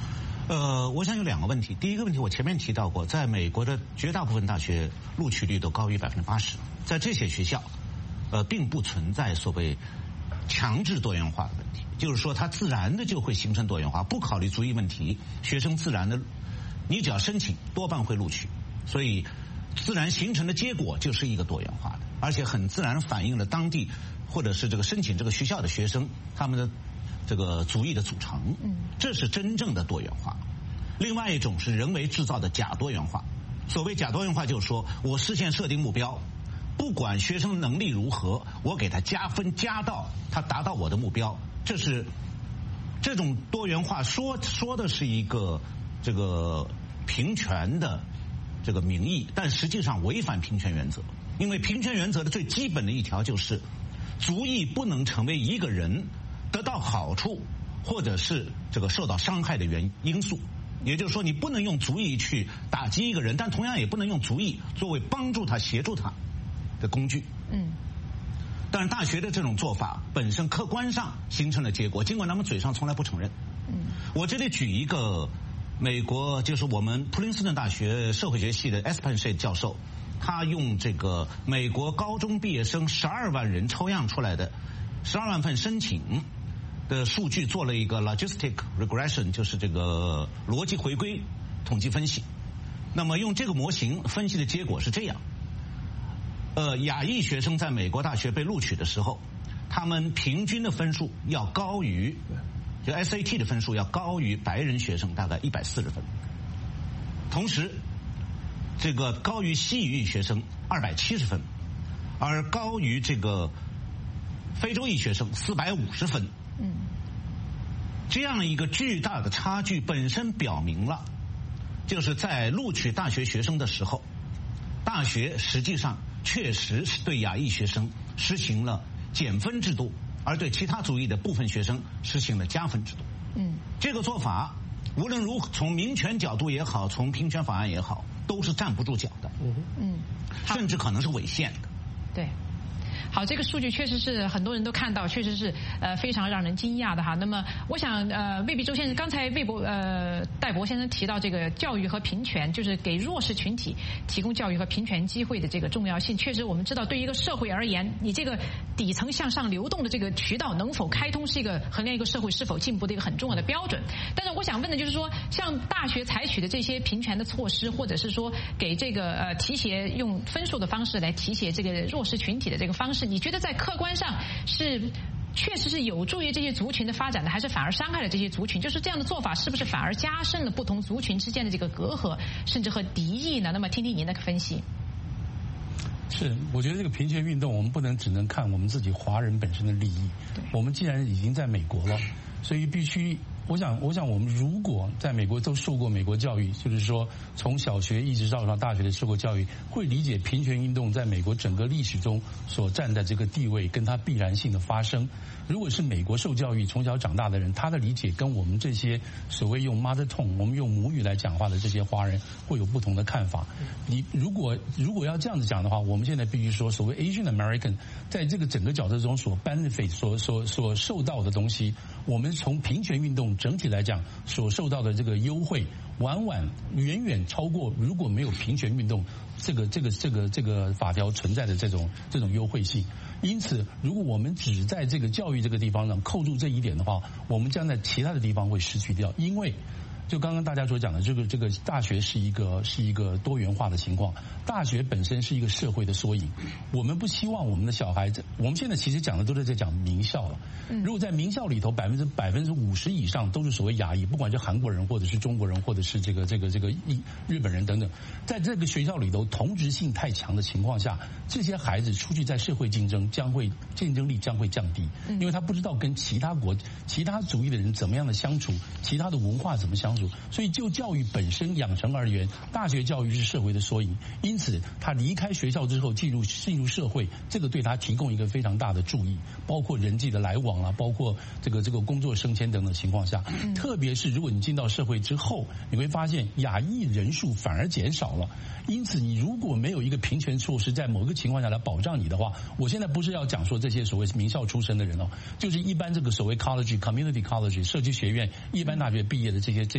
呃，我想有两个问题。第一个问题，我前面提到过，在美国的绝大部分大学录取率都高于百分之八十，在这些学校，呃，并不存在所谓强制多元化的问题，就是说它自然的就会形成多元化，不考虑族裔问题，学生自然的，你只要申请，多半会录取，所以自然形成的结果就是一个多元化的，而且很自然反映了当地或者是这个申请这个学校的学生他们的这个族裔的组成，这是真正的多元化。另外一种是人为制造的假多元化。所谓假多元化，就是说我事先设定目标，不管学生能力如何，我给他加分加到他达到我的目标。这是这种多元化说说的是一个这个平权的这个名义，但实际上违反平权原则。因为平权原则的最基本的一条就是，族裔不能成为一个人得到好处或者是这个受到伤害的原因素。也就是说，你不能用族裔去打击一个人，但同样也不能用族裔作为帮助他、协助他的工具。嗯。但是大学的这种做法本身客观上形成了结果，尽管他们嘴上从来不承认。嗯。我这里举一个美国，就是我们普林斯顿大学社会学系的 Espenshade 教授，他用这个美国高中毕业生十二万人抽样出来的十二万份申请的数据做了一个 logistic regression， 就是这个逻辑回归统计分析。那么用这个模型分析的结果是这样：呃，亚裔学生在美国大学被录取的时候，他们平均的分数要高于，就 S A T 的分数要高于白人学生大概一百四十分，同时这个高于西语裔学生二百七十分，而高于这个非洲裔学生四百五十分。嗯，这样一个巨大的差距本身表明了，就是在录取大学学生的时候，大学实际上确实是对亚裔学生实行了减分制度，而对其他族裔的部分学生实行了加分制度。嗯，这个做法无论如何，从民权角度也好，从平权法案也好，都是站不住脚的。嗯嗯，甚至可能是违宪的。
对。好，这个数据确实是很多人都看到，确实是呃非常让人惊讶的哈。那么，我想呃，魏必周先生刚才魏博呃戴博先生提到这个教育和平权，就是给弱势群体提供教育和平权机会的这个重要性。确实，我们知道对于一个社会而言，你这个底层向上流动的这个渠道能否开通，是一个衡量一个社会是否进步的一个很重要的标准。但是，我想问的就是说，像大学采取的这些平权的措施，或者是说给这个呃提携用分数的方式来提携这个弱势群体的这个方式。你觉得在客观上是确实是有助于这些族群的发展的，还是反而伤害了这些族群？就是这样的做法是不是反而加深了不同族群之间的这个隔阂，甚至和敌意呢？那么听听您的分析。
是，我觉得这个平权运动，我们不能只能看我们自己华人本身的利益。我们既然已经在美国了，所以必须。我想，我想，我们如果在美国都受过美国教育，就是说从小学一直到上大学的受过教育，会理解平权运动在美国整个历史中所占的这个地位跟它必然性的发生。如果是美国受教育、从小长大的人，他的理解跟我们这些所谓用 mother tongue， 我们用母语来讲话的这些华人会有不同的看法。你如果如果要这样子讲的话，我们现在必须说，所谓 Asian American 在这个整个角色中所 benefit 所所所受到的东西，我们从平权运动整体来讲所受到的这个优惠，往往远远超过如果没有平权运动这个这个这个这个法条存在的这种这种优惠性。因此，如果我们只在这个教育这个地方上扣住这一点的话，我们将在其他的地方会失去掉。因为就刚刚大家所讲的，这个这个大学是一个是一个多元化的情况，大学本身是一个社会的缩影。我们不希望我们的小孩子，我们现在其实讲的都是在讲名校了。如果在名校里头百分之百分之五十以上都是所谓亚裔，不管是韩国人或者是中国人或者是这个这个这个日本人等等，在这个学校里头同质性太强的情况下，这些孩子出去在社会竞争将会竞争力将会降低，因为他不知道跟其他国其他族裔的人怎么样的相处，其他的文化怎么相处。所以就教育本身养成而言，大学教育是社会的缩影。因此他离开学校之后进入进入社会，这个对他提供一个非常大的注意，包括人际的来往啊，包括这个这个工作升迁等等情况下，特别是如果你进到社会之后，你会发现亚裔人数反而减少了。因此你如果没有一个平权措施在某个情况下来保障你的话，我现在不是要讲说这些所谓名校出身的人哦，就是一般这个所谓 college community college 社区学院一般大学毕业的这些这些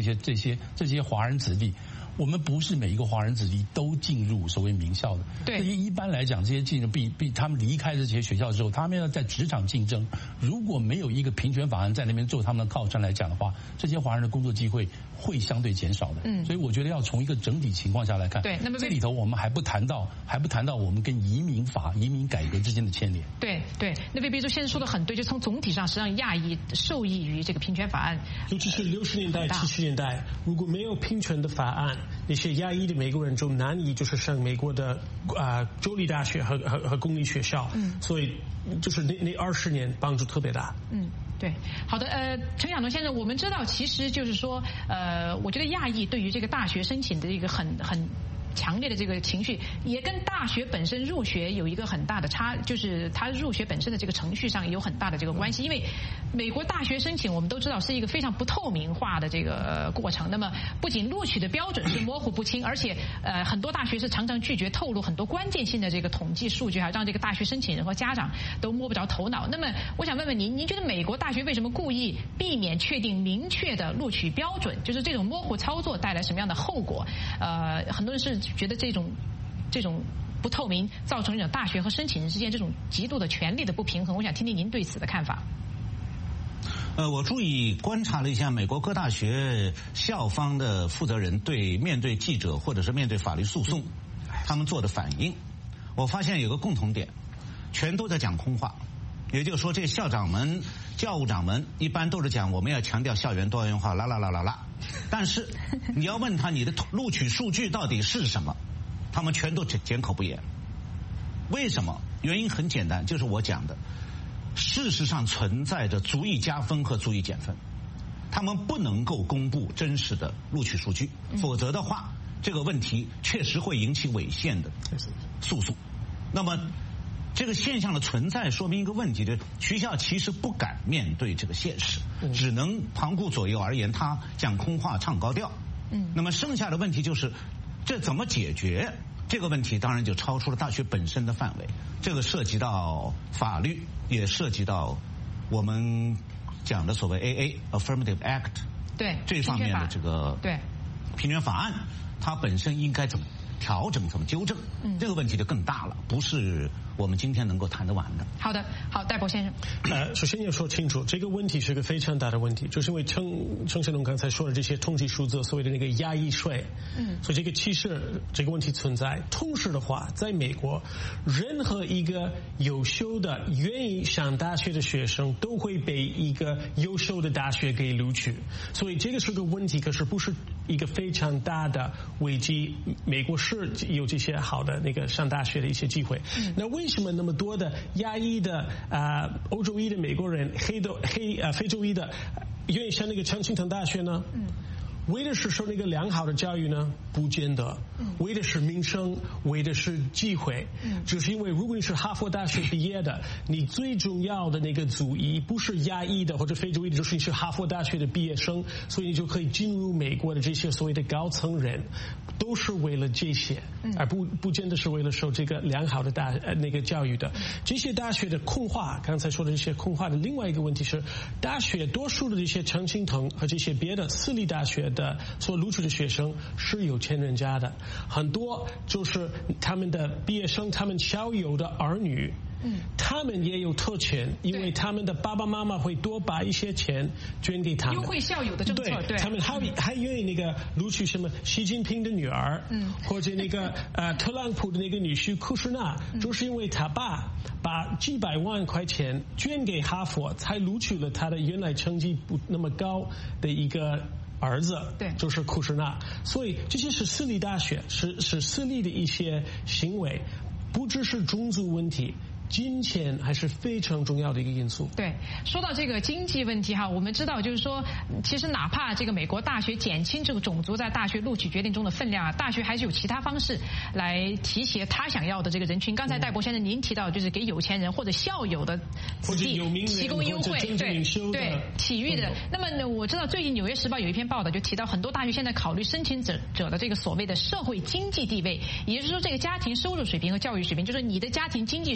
些这些这些华人子弟。我们不是每一个华人子弟都进入所谓名校的。
对，
一般来讲，这些进入必必他们离开这些学校之后，他们要在职场竞争。如果没有一个平权法案在那边做他们的靠山来讲的话，这些华人的工作机会会相对减少的。嗯，所以我觉得要从一个整体情况下来看。
对，那么
这里头我们还不谈到，还不谈到我们跟移民法、移民改革之间的牵连。
对对，那魏秘书先生说的很对，就从总体上，实际上亚裔受益于这个平权法案。
尤其是六十年代、七十年代，如果没有平权的法案，那些亚裔的美国人就难以就是上美国的啊、呃、州立大学和和和公立学校。嗯，所以就是那那二十年帮助特别大。
嗯。对，好的，呃，陈晓东先生，我们知道，其实就是说，呃，我觉得亚裔对于这个大学申请的一个很很强烈的这个情绪，也跟大学本身入学有一个很大的差，就是他入学本身的这个程序上有很大的这个关系。因为美国大学申请我们都知道是一个非常不透明化的这个过程，那么不仅录取的标准是模糊不清，而且呃很多大学是常常拒绝透露很多关键性的这个统计数据，还让这个大学申请人和家长都摸不着头脑。那么我想问问您，您觉得美国大学为什么故意避免确定明确的录取标准？就是这种模糊操作带来什么样的后果？呃，很多人是觉得这种这种不透明造成一种大学和申请人之间这种极度的权力的不平衡。我想听听您对此的看法。
呃，我注意观察了一下美国各大学校方的负责人对面对记者或者是面对法律诉讼他们做的反应，我发现有个共同点，全都在讲空话。也就是说，这校长们、教务长们一般都是讲我们要强调校园多元化，啦啦啦啦啦。但是你要问他你的录取数据到底是什么，他们全都缄口不言。为什么？原因很简单，就是我讲的，事实上存在着足以加分和足以减分，他们不能够公布真实的录取数据，否则的话，这个问题确实会引起违宪的诉讼。那么这个现象的存在说明一个问题，就是学校其实不敢面对这个现实，只能旁顾左右而言他，讲空话唱高调。嗯，那么剩下的问题就是这怎么解决？这个问题当然就超出了大学本身的范围，这个涉及到法律，也涉及到我们讲的所谓 A A Affirmative Act
对
这方面的这个
对
平权法案，它本身应该怎么调整、怎么纠正，这个问题就更大了，不是我们今天能够谈得完的。
好的，好，戴博先生。
呃，首先要说清楚，这个问题是个非常大的问题，就是因为陈陈晓东刚才说的这些统计数字，所谓的那个亚裔税，嗯，所以这个歧视这个问题存在。同时的话，在美国，任何一个优秀的、愿意上大学的学生，都会被一个优秀的大学给录取，所以这个是个问题，可是不是一个非常大的危机。美国是有这些好的那个上大学的一些机会，嗯、那为什么那么多的亚裔的啊、呃、欧洲裔的美国人、黑的黑啊、呃、非洲裔的愿意上那个常青藤大学呢？嗯，为的是受那个良好的教育呢？不见得。为的是名声，为的是机会。嗯，就是因为如果你是哈佛大学毕业的，你最重要的那个族裔不是亚裔的或者非洲裔的，就是你是哈佛大学的毕业生，所以你就可以进入美国的这些所谓的高层人，都是为了这些，而不不见得是为了受这个良好的大呃那个教育的。这些大学的空话，刚才说的这些空话的另外一个问题是，大学多数的这些常青藤和这些别的私立大学的所录取的学生是有钱人家的，很多就是他们的毕业生，他们校友的儿女。嗯，他们也有特权，因为他们的爸爸妈妈会多把一些钱捐给他们，
优惠校友的政策，
对，对他们还还愿意那个录取什么习近平的女儿，嗯，或者那个呃特朗普的那个女婿库什纳，嗯、就是因为他爸把几百万块钱捐给哈佛，才录取了他的原来成绩不那么高的一个儿子，对，就是库什纳。所以这些是私立大学，是是私立的一些行为，不只是种族问题。金钱还是非常重要的一个因素。
对，说到这个经济问题哈，我们知道就是说，其实哪怕这个美国大学减轻这个种族在大学录取决定中的分量啊，大学还是有其他方式来提携他想要的这个人群。刚才戴博先生您提到，就是给有钱人或者校友的子弟提供优惠，对对，体育的。那么呢，我知道最近《纽约时报》有一篇报道就提到，很多大学现在考虑申请者者的这个所谓的社会经济地位，也就是说，这个家庭收入水平和教育水平，就是你的家庭经济收入水平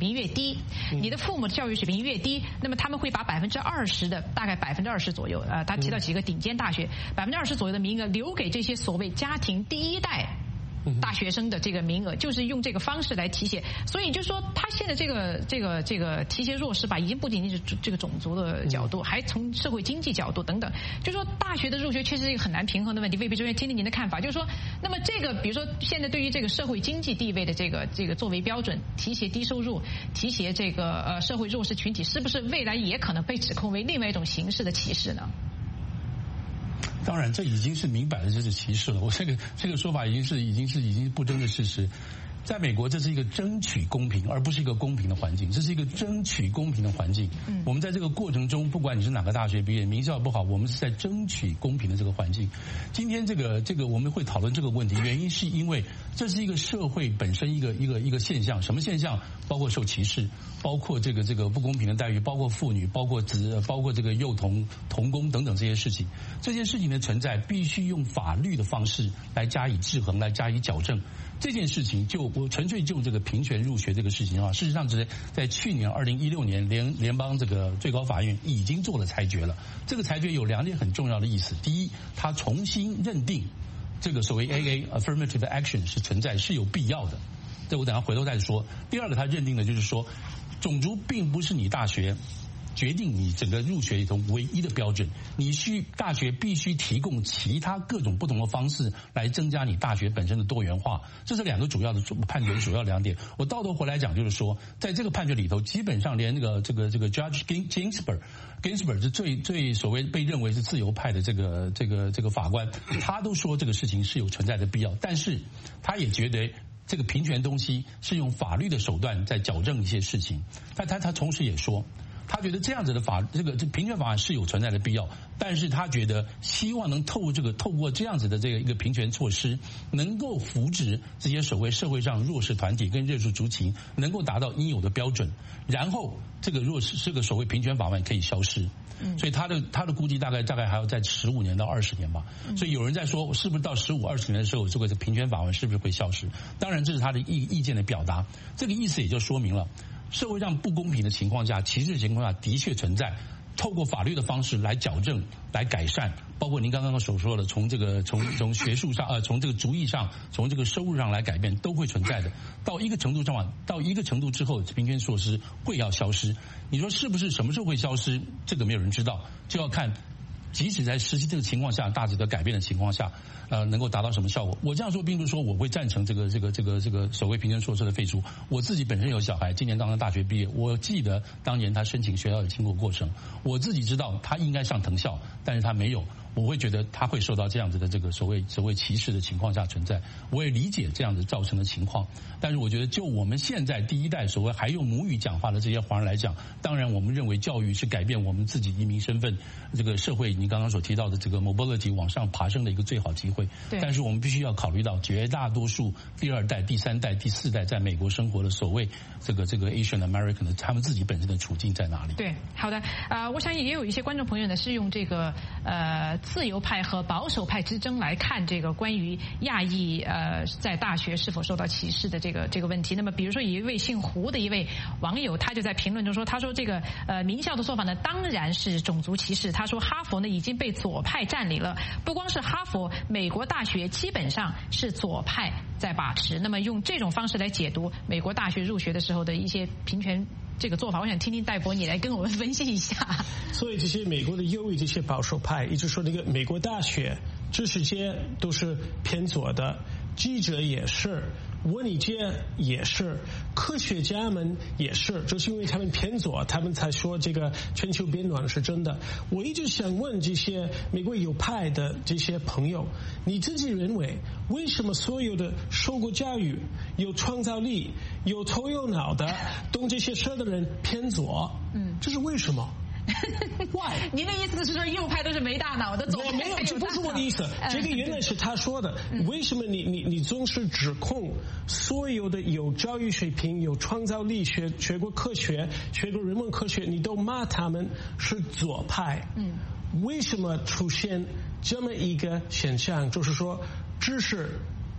平越低，你的父母的教育水平越低，那么他们会把百分之二十的大概百分之二十左右，呃，他提到几个顶尖大学，百分之二十左右的名额留给这些所谓家庭第一代大学生的这个名额，就是用这个方式来提携。所以就是说，他现在这个这个这个提携弱势吧，已经不仅仅是这个种族的角度，还从社会经济角度等等。就是说，大学的入学确实是一个很难平衡的问题。魏秘书长，听听您的看法，就是说，那么这个比如说现在对于这个社会经济地位的这个这个作为标准，提携低收入，提携这个呃社会弱势群体，是不是未来也可能被指控为另外一种形式的歧视呢？
当然，这已经是明摆的就是歧视了。我这个这个说法已经是已经是已经不争的事实。在美国，这是一个争取公平，而不是一个公平的环境。这是一个争取公平的环境。嗯，我们在这个过程中，不管你是哪个大学毕业，名校不好，我们是在争取公平的这个环境。今天这个这个我们会讨论这个问题，原因是因为这是一个社会本身一个一个一个现象。什么现象？包括受歧视，包括这个这个不公平的待遇，包括妇女，包括子，包括这个幼童童工等等这些事情。这件事情的存在，必须用法律的方式来加以制衡，来加以矫正。这件事情就我纯粹就这个平权入学这个事情啊，事实上在在去年二零一六年联联邦这个最高法院已经做了裁决了。这个裁决有两点很重要的意思：第一，它重新认定这个所谓 A A affirmative action 是存在是有必要的，这我等下回头再说。第二个，它认定的就是说，种族并不是你大学决定你整个入学里头唯一的标准，你需大学必须提供其他各种不同的方式来增加你大学本身的多元化。这是两个主要的判决，主要两点。我到头回来讲，就是说，在这个判决里头，基本上连那个这个这个 Judge Ginsburg Ginsburg 是最最所谓被认为是自由派的这个这个这个法官，他都说这个事情是有存在的必要，但是他也觉得这个平权东西是用法律的手段在矫正一些事情。但他他同时也说，他觉得这样子的法，这个这平权法案是有存在的必要，但是他觉得希望能透过这个透过这样子的这个一个平权措施，能够扶植这些所谓社会上弱势团体跟弱势族群，能够达到应有的标准，然后这个弱势这个所谓平权法案可以消失。所以他的他的估计大概大概还要在十五年到二十年吧。所以有人在说，是不是到十五二十年的时候，这个平权法案是不是会消失？当然，这是他的意意见的表达。这个意思也就说明了，社会上不公平的情况下，歧视的情况下的确存在，透过法律的方式来矫正、来改善，包括您刚刚所说的，从这个从从学术上呃，从这个族裔上，从这个收入上来改变，都会存在的。到一个程度上，到一个程度之后，平权措施会要消失。你说是不是什么时候会消失？这个没有人知道，就要看。即使在实际这个情况下，大致的改变的情况下，呃，能够达到什么效果？我这样说并不是说我会赞成这个这个这个这个所谓平权措施的废除。我自己本身有小孩，今年刚刚大学毕业，我记得当年他申请学校有经过过程，我自己知道他应该上藤校，但是他没有。我会觉得他会受到这样子的这个所谓所谓歧视的情况下存在，我也理解这样子造成的情况，但是我觉得就我们现在第一代所谓还用母语讲话的这些华人来讲，当然我们认为教育是改变我们自己移民身份这个社会，你刚刚所提到的这个 mobility 往上爬升的一个最好机会。但是我们必须要考虑到绝大多数第二代、第三代、第四代在美国生活的所谓这个这个 Asian American 的他们自己本身的处境在哪里？
对，好的，呃，我想也有一些观众朋友呢是用这个呃。自由派和保守派之争来看这个关于亚裔呃在大学是否受到歧视的这个这个问题。那么比如说有一位姓胡的一位网友，他就在评论中说，他说这个呃名校的做法呢当然是种族歧视。他说哈佛呢已经被左派占领了，不光是哈佛，美国大学基本上是左派在把持。那么用这种方式来解读美国大学入学的时候的一些平权这个做法，我想听听戴博你来跟我们分析一下。
所以这些美国的右翼这些保守派一直说那个美国大学知识界都是偏左的，记者也是，文理界也是，科学家们也是，就是因为他们偏左，他们才说这个全球变暖是真的。我一直想问这些美国右派的这些朋友，你自己认为为什么所有的受过教育、有创造力、有头有脑的懂这些事的人偏左？嗯，这是为什么？Why？
您的意思是说右派都是没大脑的，左派
没有，这不是我的意思。这个原来是他说的。为什么你你你总是指控所有的有教育水平、有创造力、学学过科学、学过人文科学，你都骂他们是左派？嗯，为什么出现这么一个现象？就是说，知识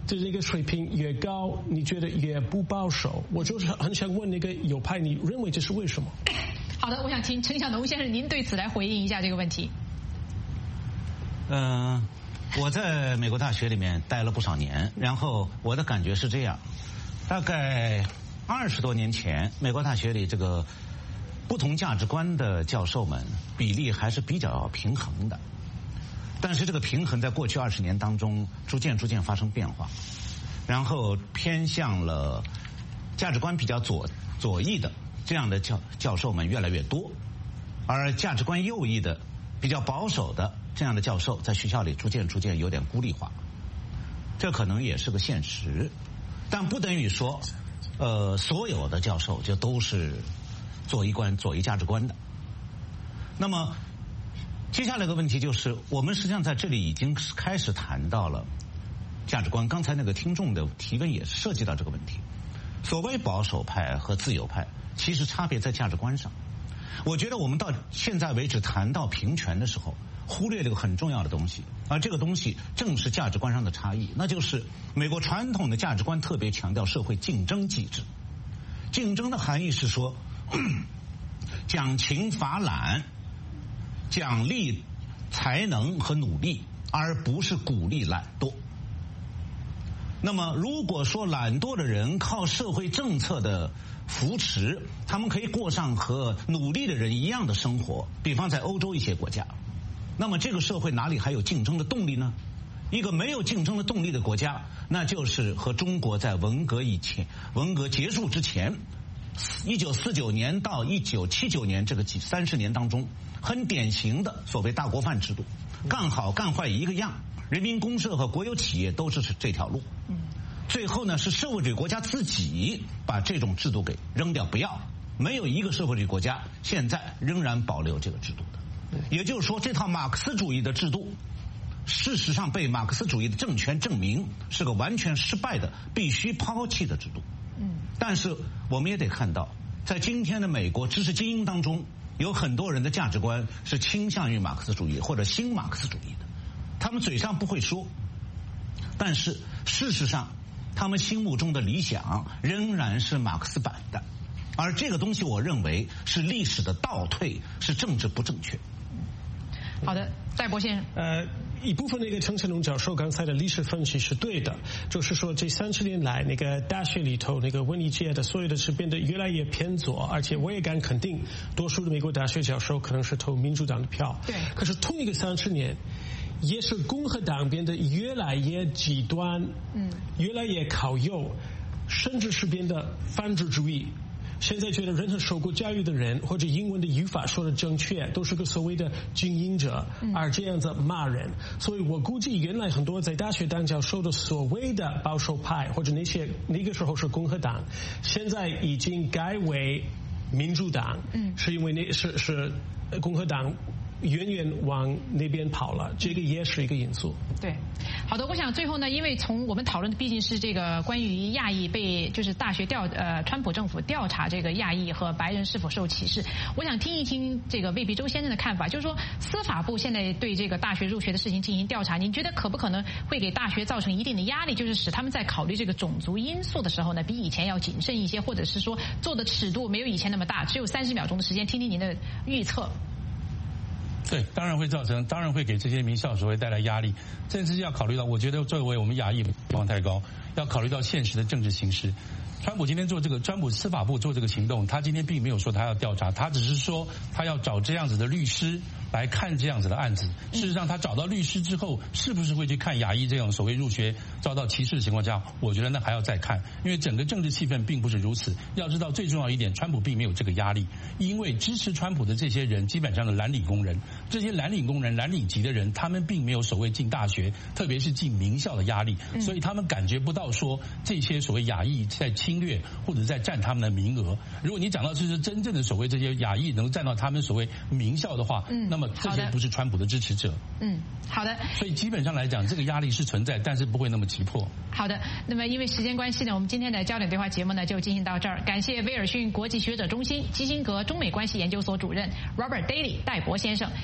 的那个水平越高，你觉得越不保守？我就是很想问那个右派，你认为这是为什么？
好的，我想请陈晓农先生您对此来回应一下这个问题。
嗯、呃，我在美国大学里面待了不少年，然后我的感觉是这样，大概二十多年前，美国大学里这个不同价值观的教授们比例还是比较平衡的。但是这个平衡在过去二十年当中逐渐逐渐发生变化，然后偏向了价值观比较左左翼的这样的教教授们越来越多，而价值观右翼的比较保守的这样的教授在学校里逐渐逐渐有点孤立化，这可能也是个现实，但不等于说呃所有的教授就都是左翼观左翼价值观的。那么接下来的问题就是，我们实际上在这里已经开始谈到了价值观。刚才那个听众的提问也涉及到这个问题。所谓保守派和自由派，其实差别在价值观上。我觉得我们到现在为止谈到平权的时候，忽略了一个很重要的东西，而这个东西正是价值观上的差异，那就是美国传统的价值观特别强调社会竞争机制。竞争的含义是说，讲勤罚懒，奖励才能和努力，而不是鼓励懒惰。那么如果说懒惰的人靠社会政策的扶持，他们可以过上和努力的人一样的生活，比方在欧洲一些国家，那么这个社会哪里还有竞争的动力呢？一个没有竞争的动力的国家，那就是和中国在文革以前文革结束之前一九四九年到一九七九年这个几三十年当中很典型的所谓大锅饭制度，干好干坏一个样，人民公社和国有企业都是这条路。最后呢，是社会主义国家自己把这种制度给扔掉不要，没有一个社会主义国家现在仍然保留这个制度的。也就是说，这套马克思主义的制度事实上被马克思主义的政权证明是个完全失败的必须抛弃的制度。但是我们也得看到，在今天的美国知识精英当中，有很多人的价值观是倾向于马克思主义或者新马克思主义的，他们嘴上不会说，但是事实上他们心目中的理想仍然是马克思版的，而这个东西我认为是历史的倒退，是政治不正确。
好的，戴博先生。
呃，一部分那个陈晓农教授刚才的历史分析是对的，就是说这三十年来，那个大学里头那个文艺界的所有的是变得越来越偏左，而且我也敢肯定，多数的美国大学教授可能是投民主党的票。
对。
可是同一个三十年，也是共和党变得越来越极端，嗯，越来越靠右，甚至是变得反智主义。现在觉得任何受过教育的人或者英文的语法说的正确都是个所谓的精英者，而这样子骂人。所以我估计原来很多在大学当教授的所谓的保守派或者那些那个时候是共和党，现在已经改为民主党，嗯，是因为那是是共和党远远往那边跑了，这个也是一个因素。
对，好的，我想最后呢，因为从我们讨论的毕竟是这个关于亚裔被就是大学调呃川普政府调查这个亚裔和白人是否受歧视，我想听一听这个魏必洲先生的看法，就是说司法部现在对这个大学入学的事情进行调查，您觉得可不可能会给大学造成一定的压力，就是使他们在考虑这个种族因素的时候呢，比以前要谨慎一些，或者是说做的尺度没有以前那么大，只有三十秒钟的时间，听听您的预测。
对，当然会造成，当然会给这些名校所谓带来压力。甚至要考虑到，我觉得作为我们亚裔期望太高，要考虑到现实的政治形势。川普今天做这个，川普司法部做这个行动，他今天并没有说他要调查，他只是说他要找这样子的律师来看这样子的案子。事实上，他找到律师之后，是不是会去看亚裔这样所谓入学遭到歧视的情况下，我觉得那还要再看，因为整个政治气氛并不是如此。要知道最重要一点，川普并没有这个压力，因为支持川普的这些人基本上的蓝领工人，这些蓝领工人、蓝领级的人，他们并没有所谓进大学，特别是进名校的压力，所以他们感觉不到说这些所谓亚裔在侵略或者在占他们的名额。如果你讲到这是真正的所谓这些亚裔能占到他们所谓名校的话，嗯，那么这些不是川普的支持者。
嗯，好的。
所以基本上来讲，这个压力是存在，但是不会那么急迫。
好的，那么因为时间关系呢，我们今天的焦点对话节目呢就进行到这儿。感谢威尔逊国际学者中心基辛格中美关系研究所主任 Robert Daly 戴博先生，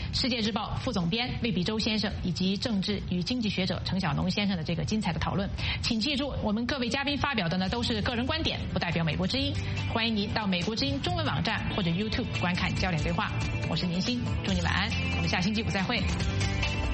世界日报副总编魏必洲先生以及政治与经济学者陈小农先生的这个精彩的讨论。请记住，我们各位嘉宾发表的呢都是个人观点，不代表美国之音。欢迎您到美国之音中文网站或者 YouTube 观看焦点对话。我是宁鑫，祝你晚安，我们下星期五再会。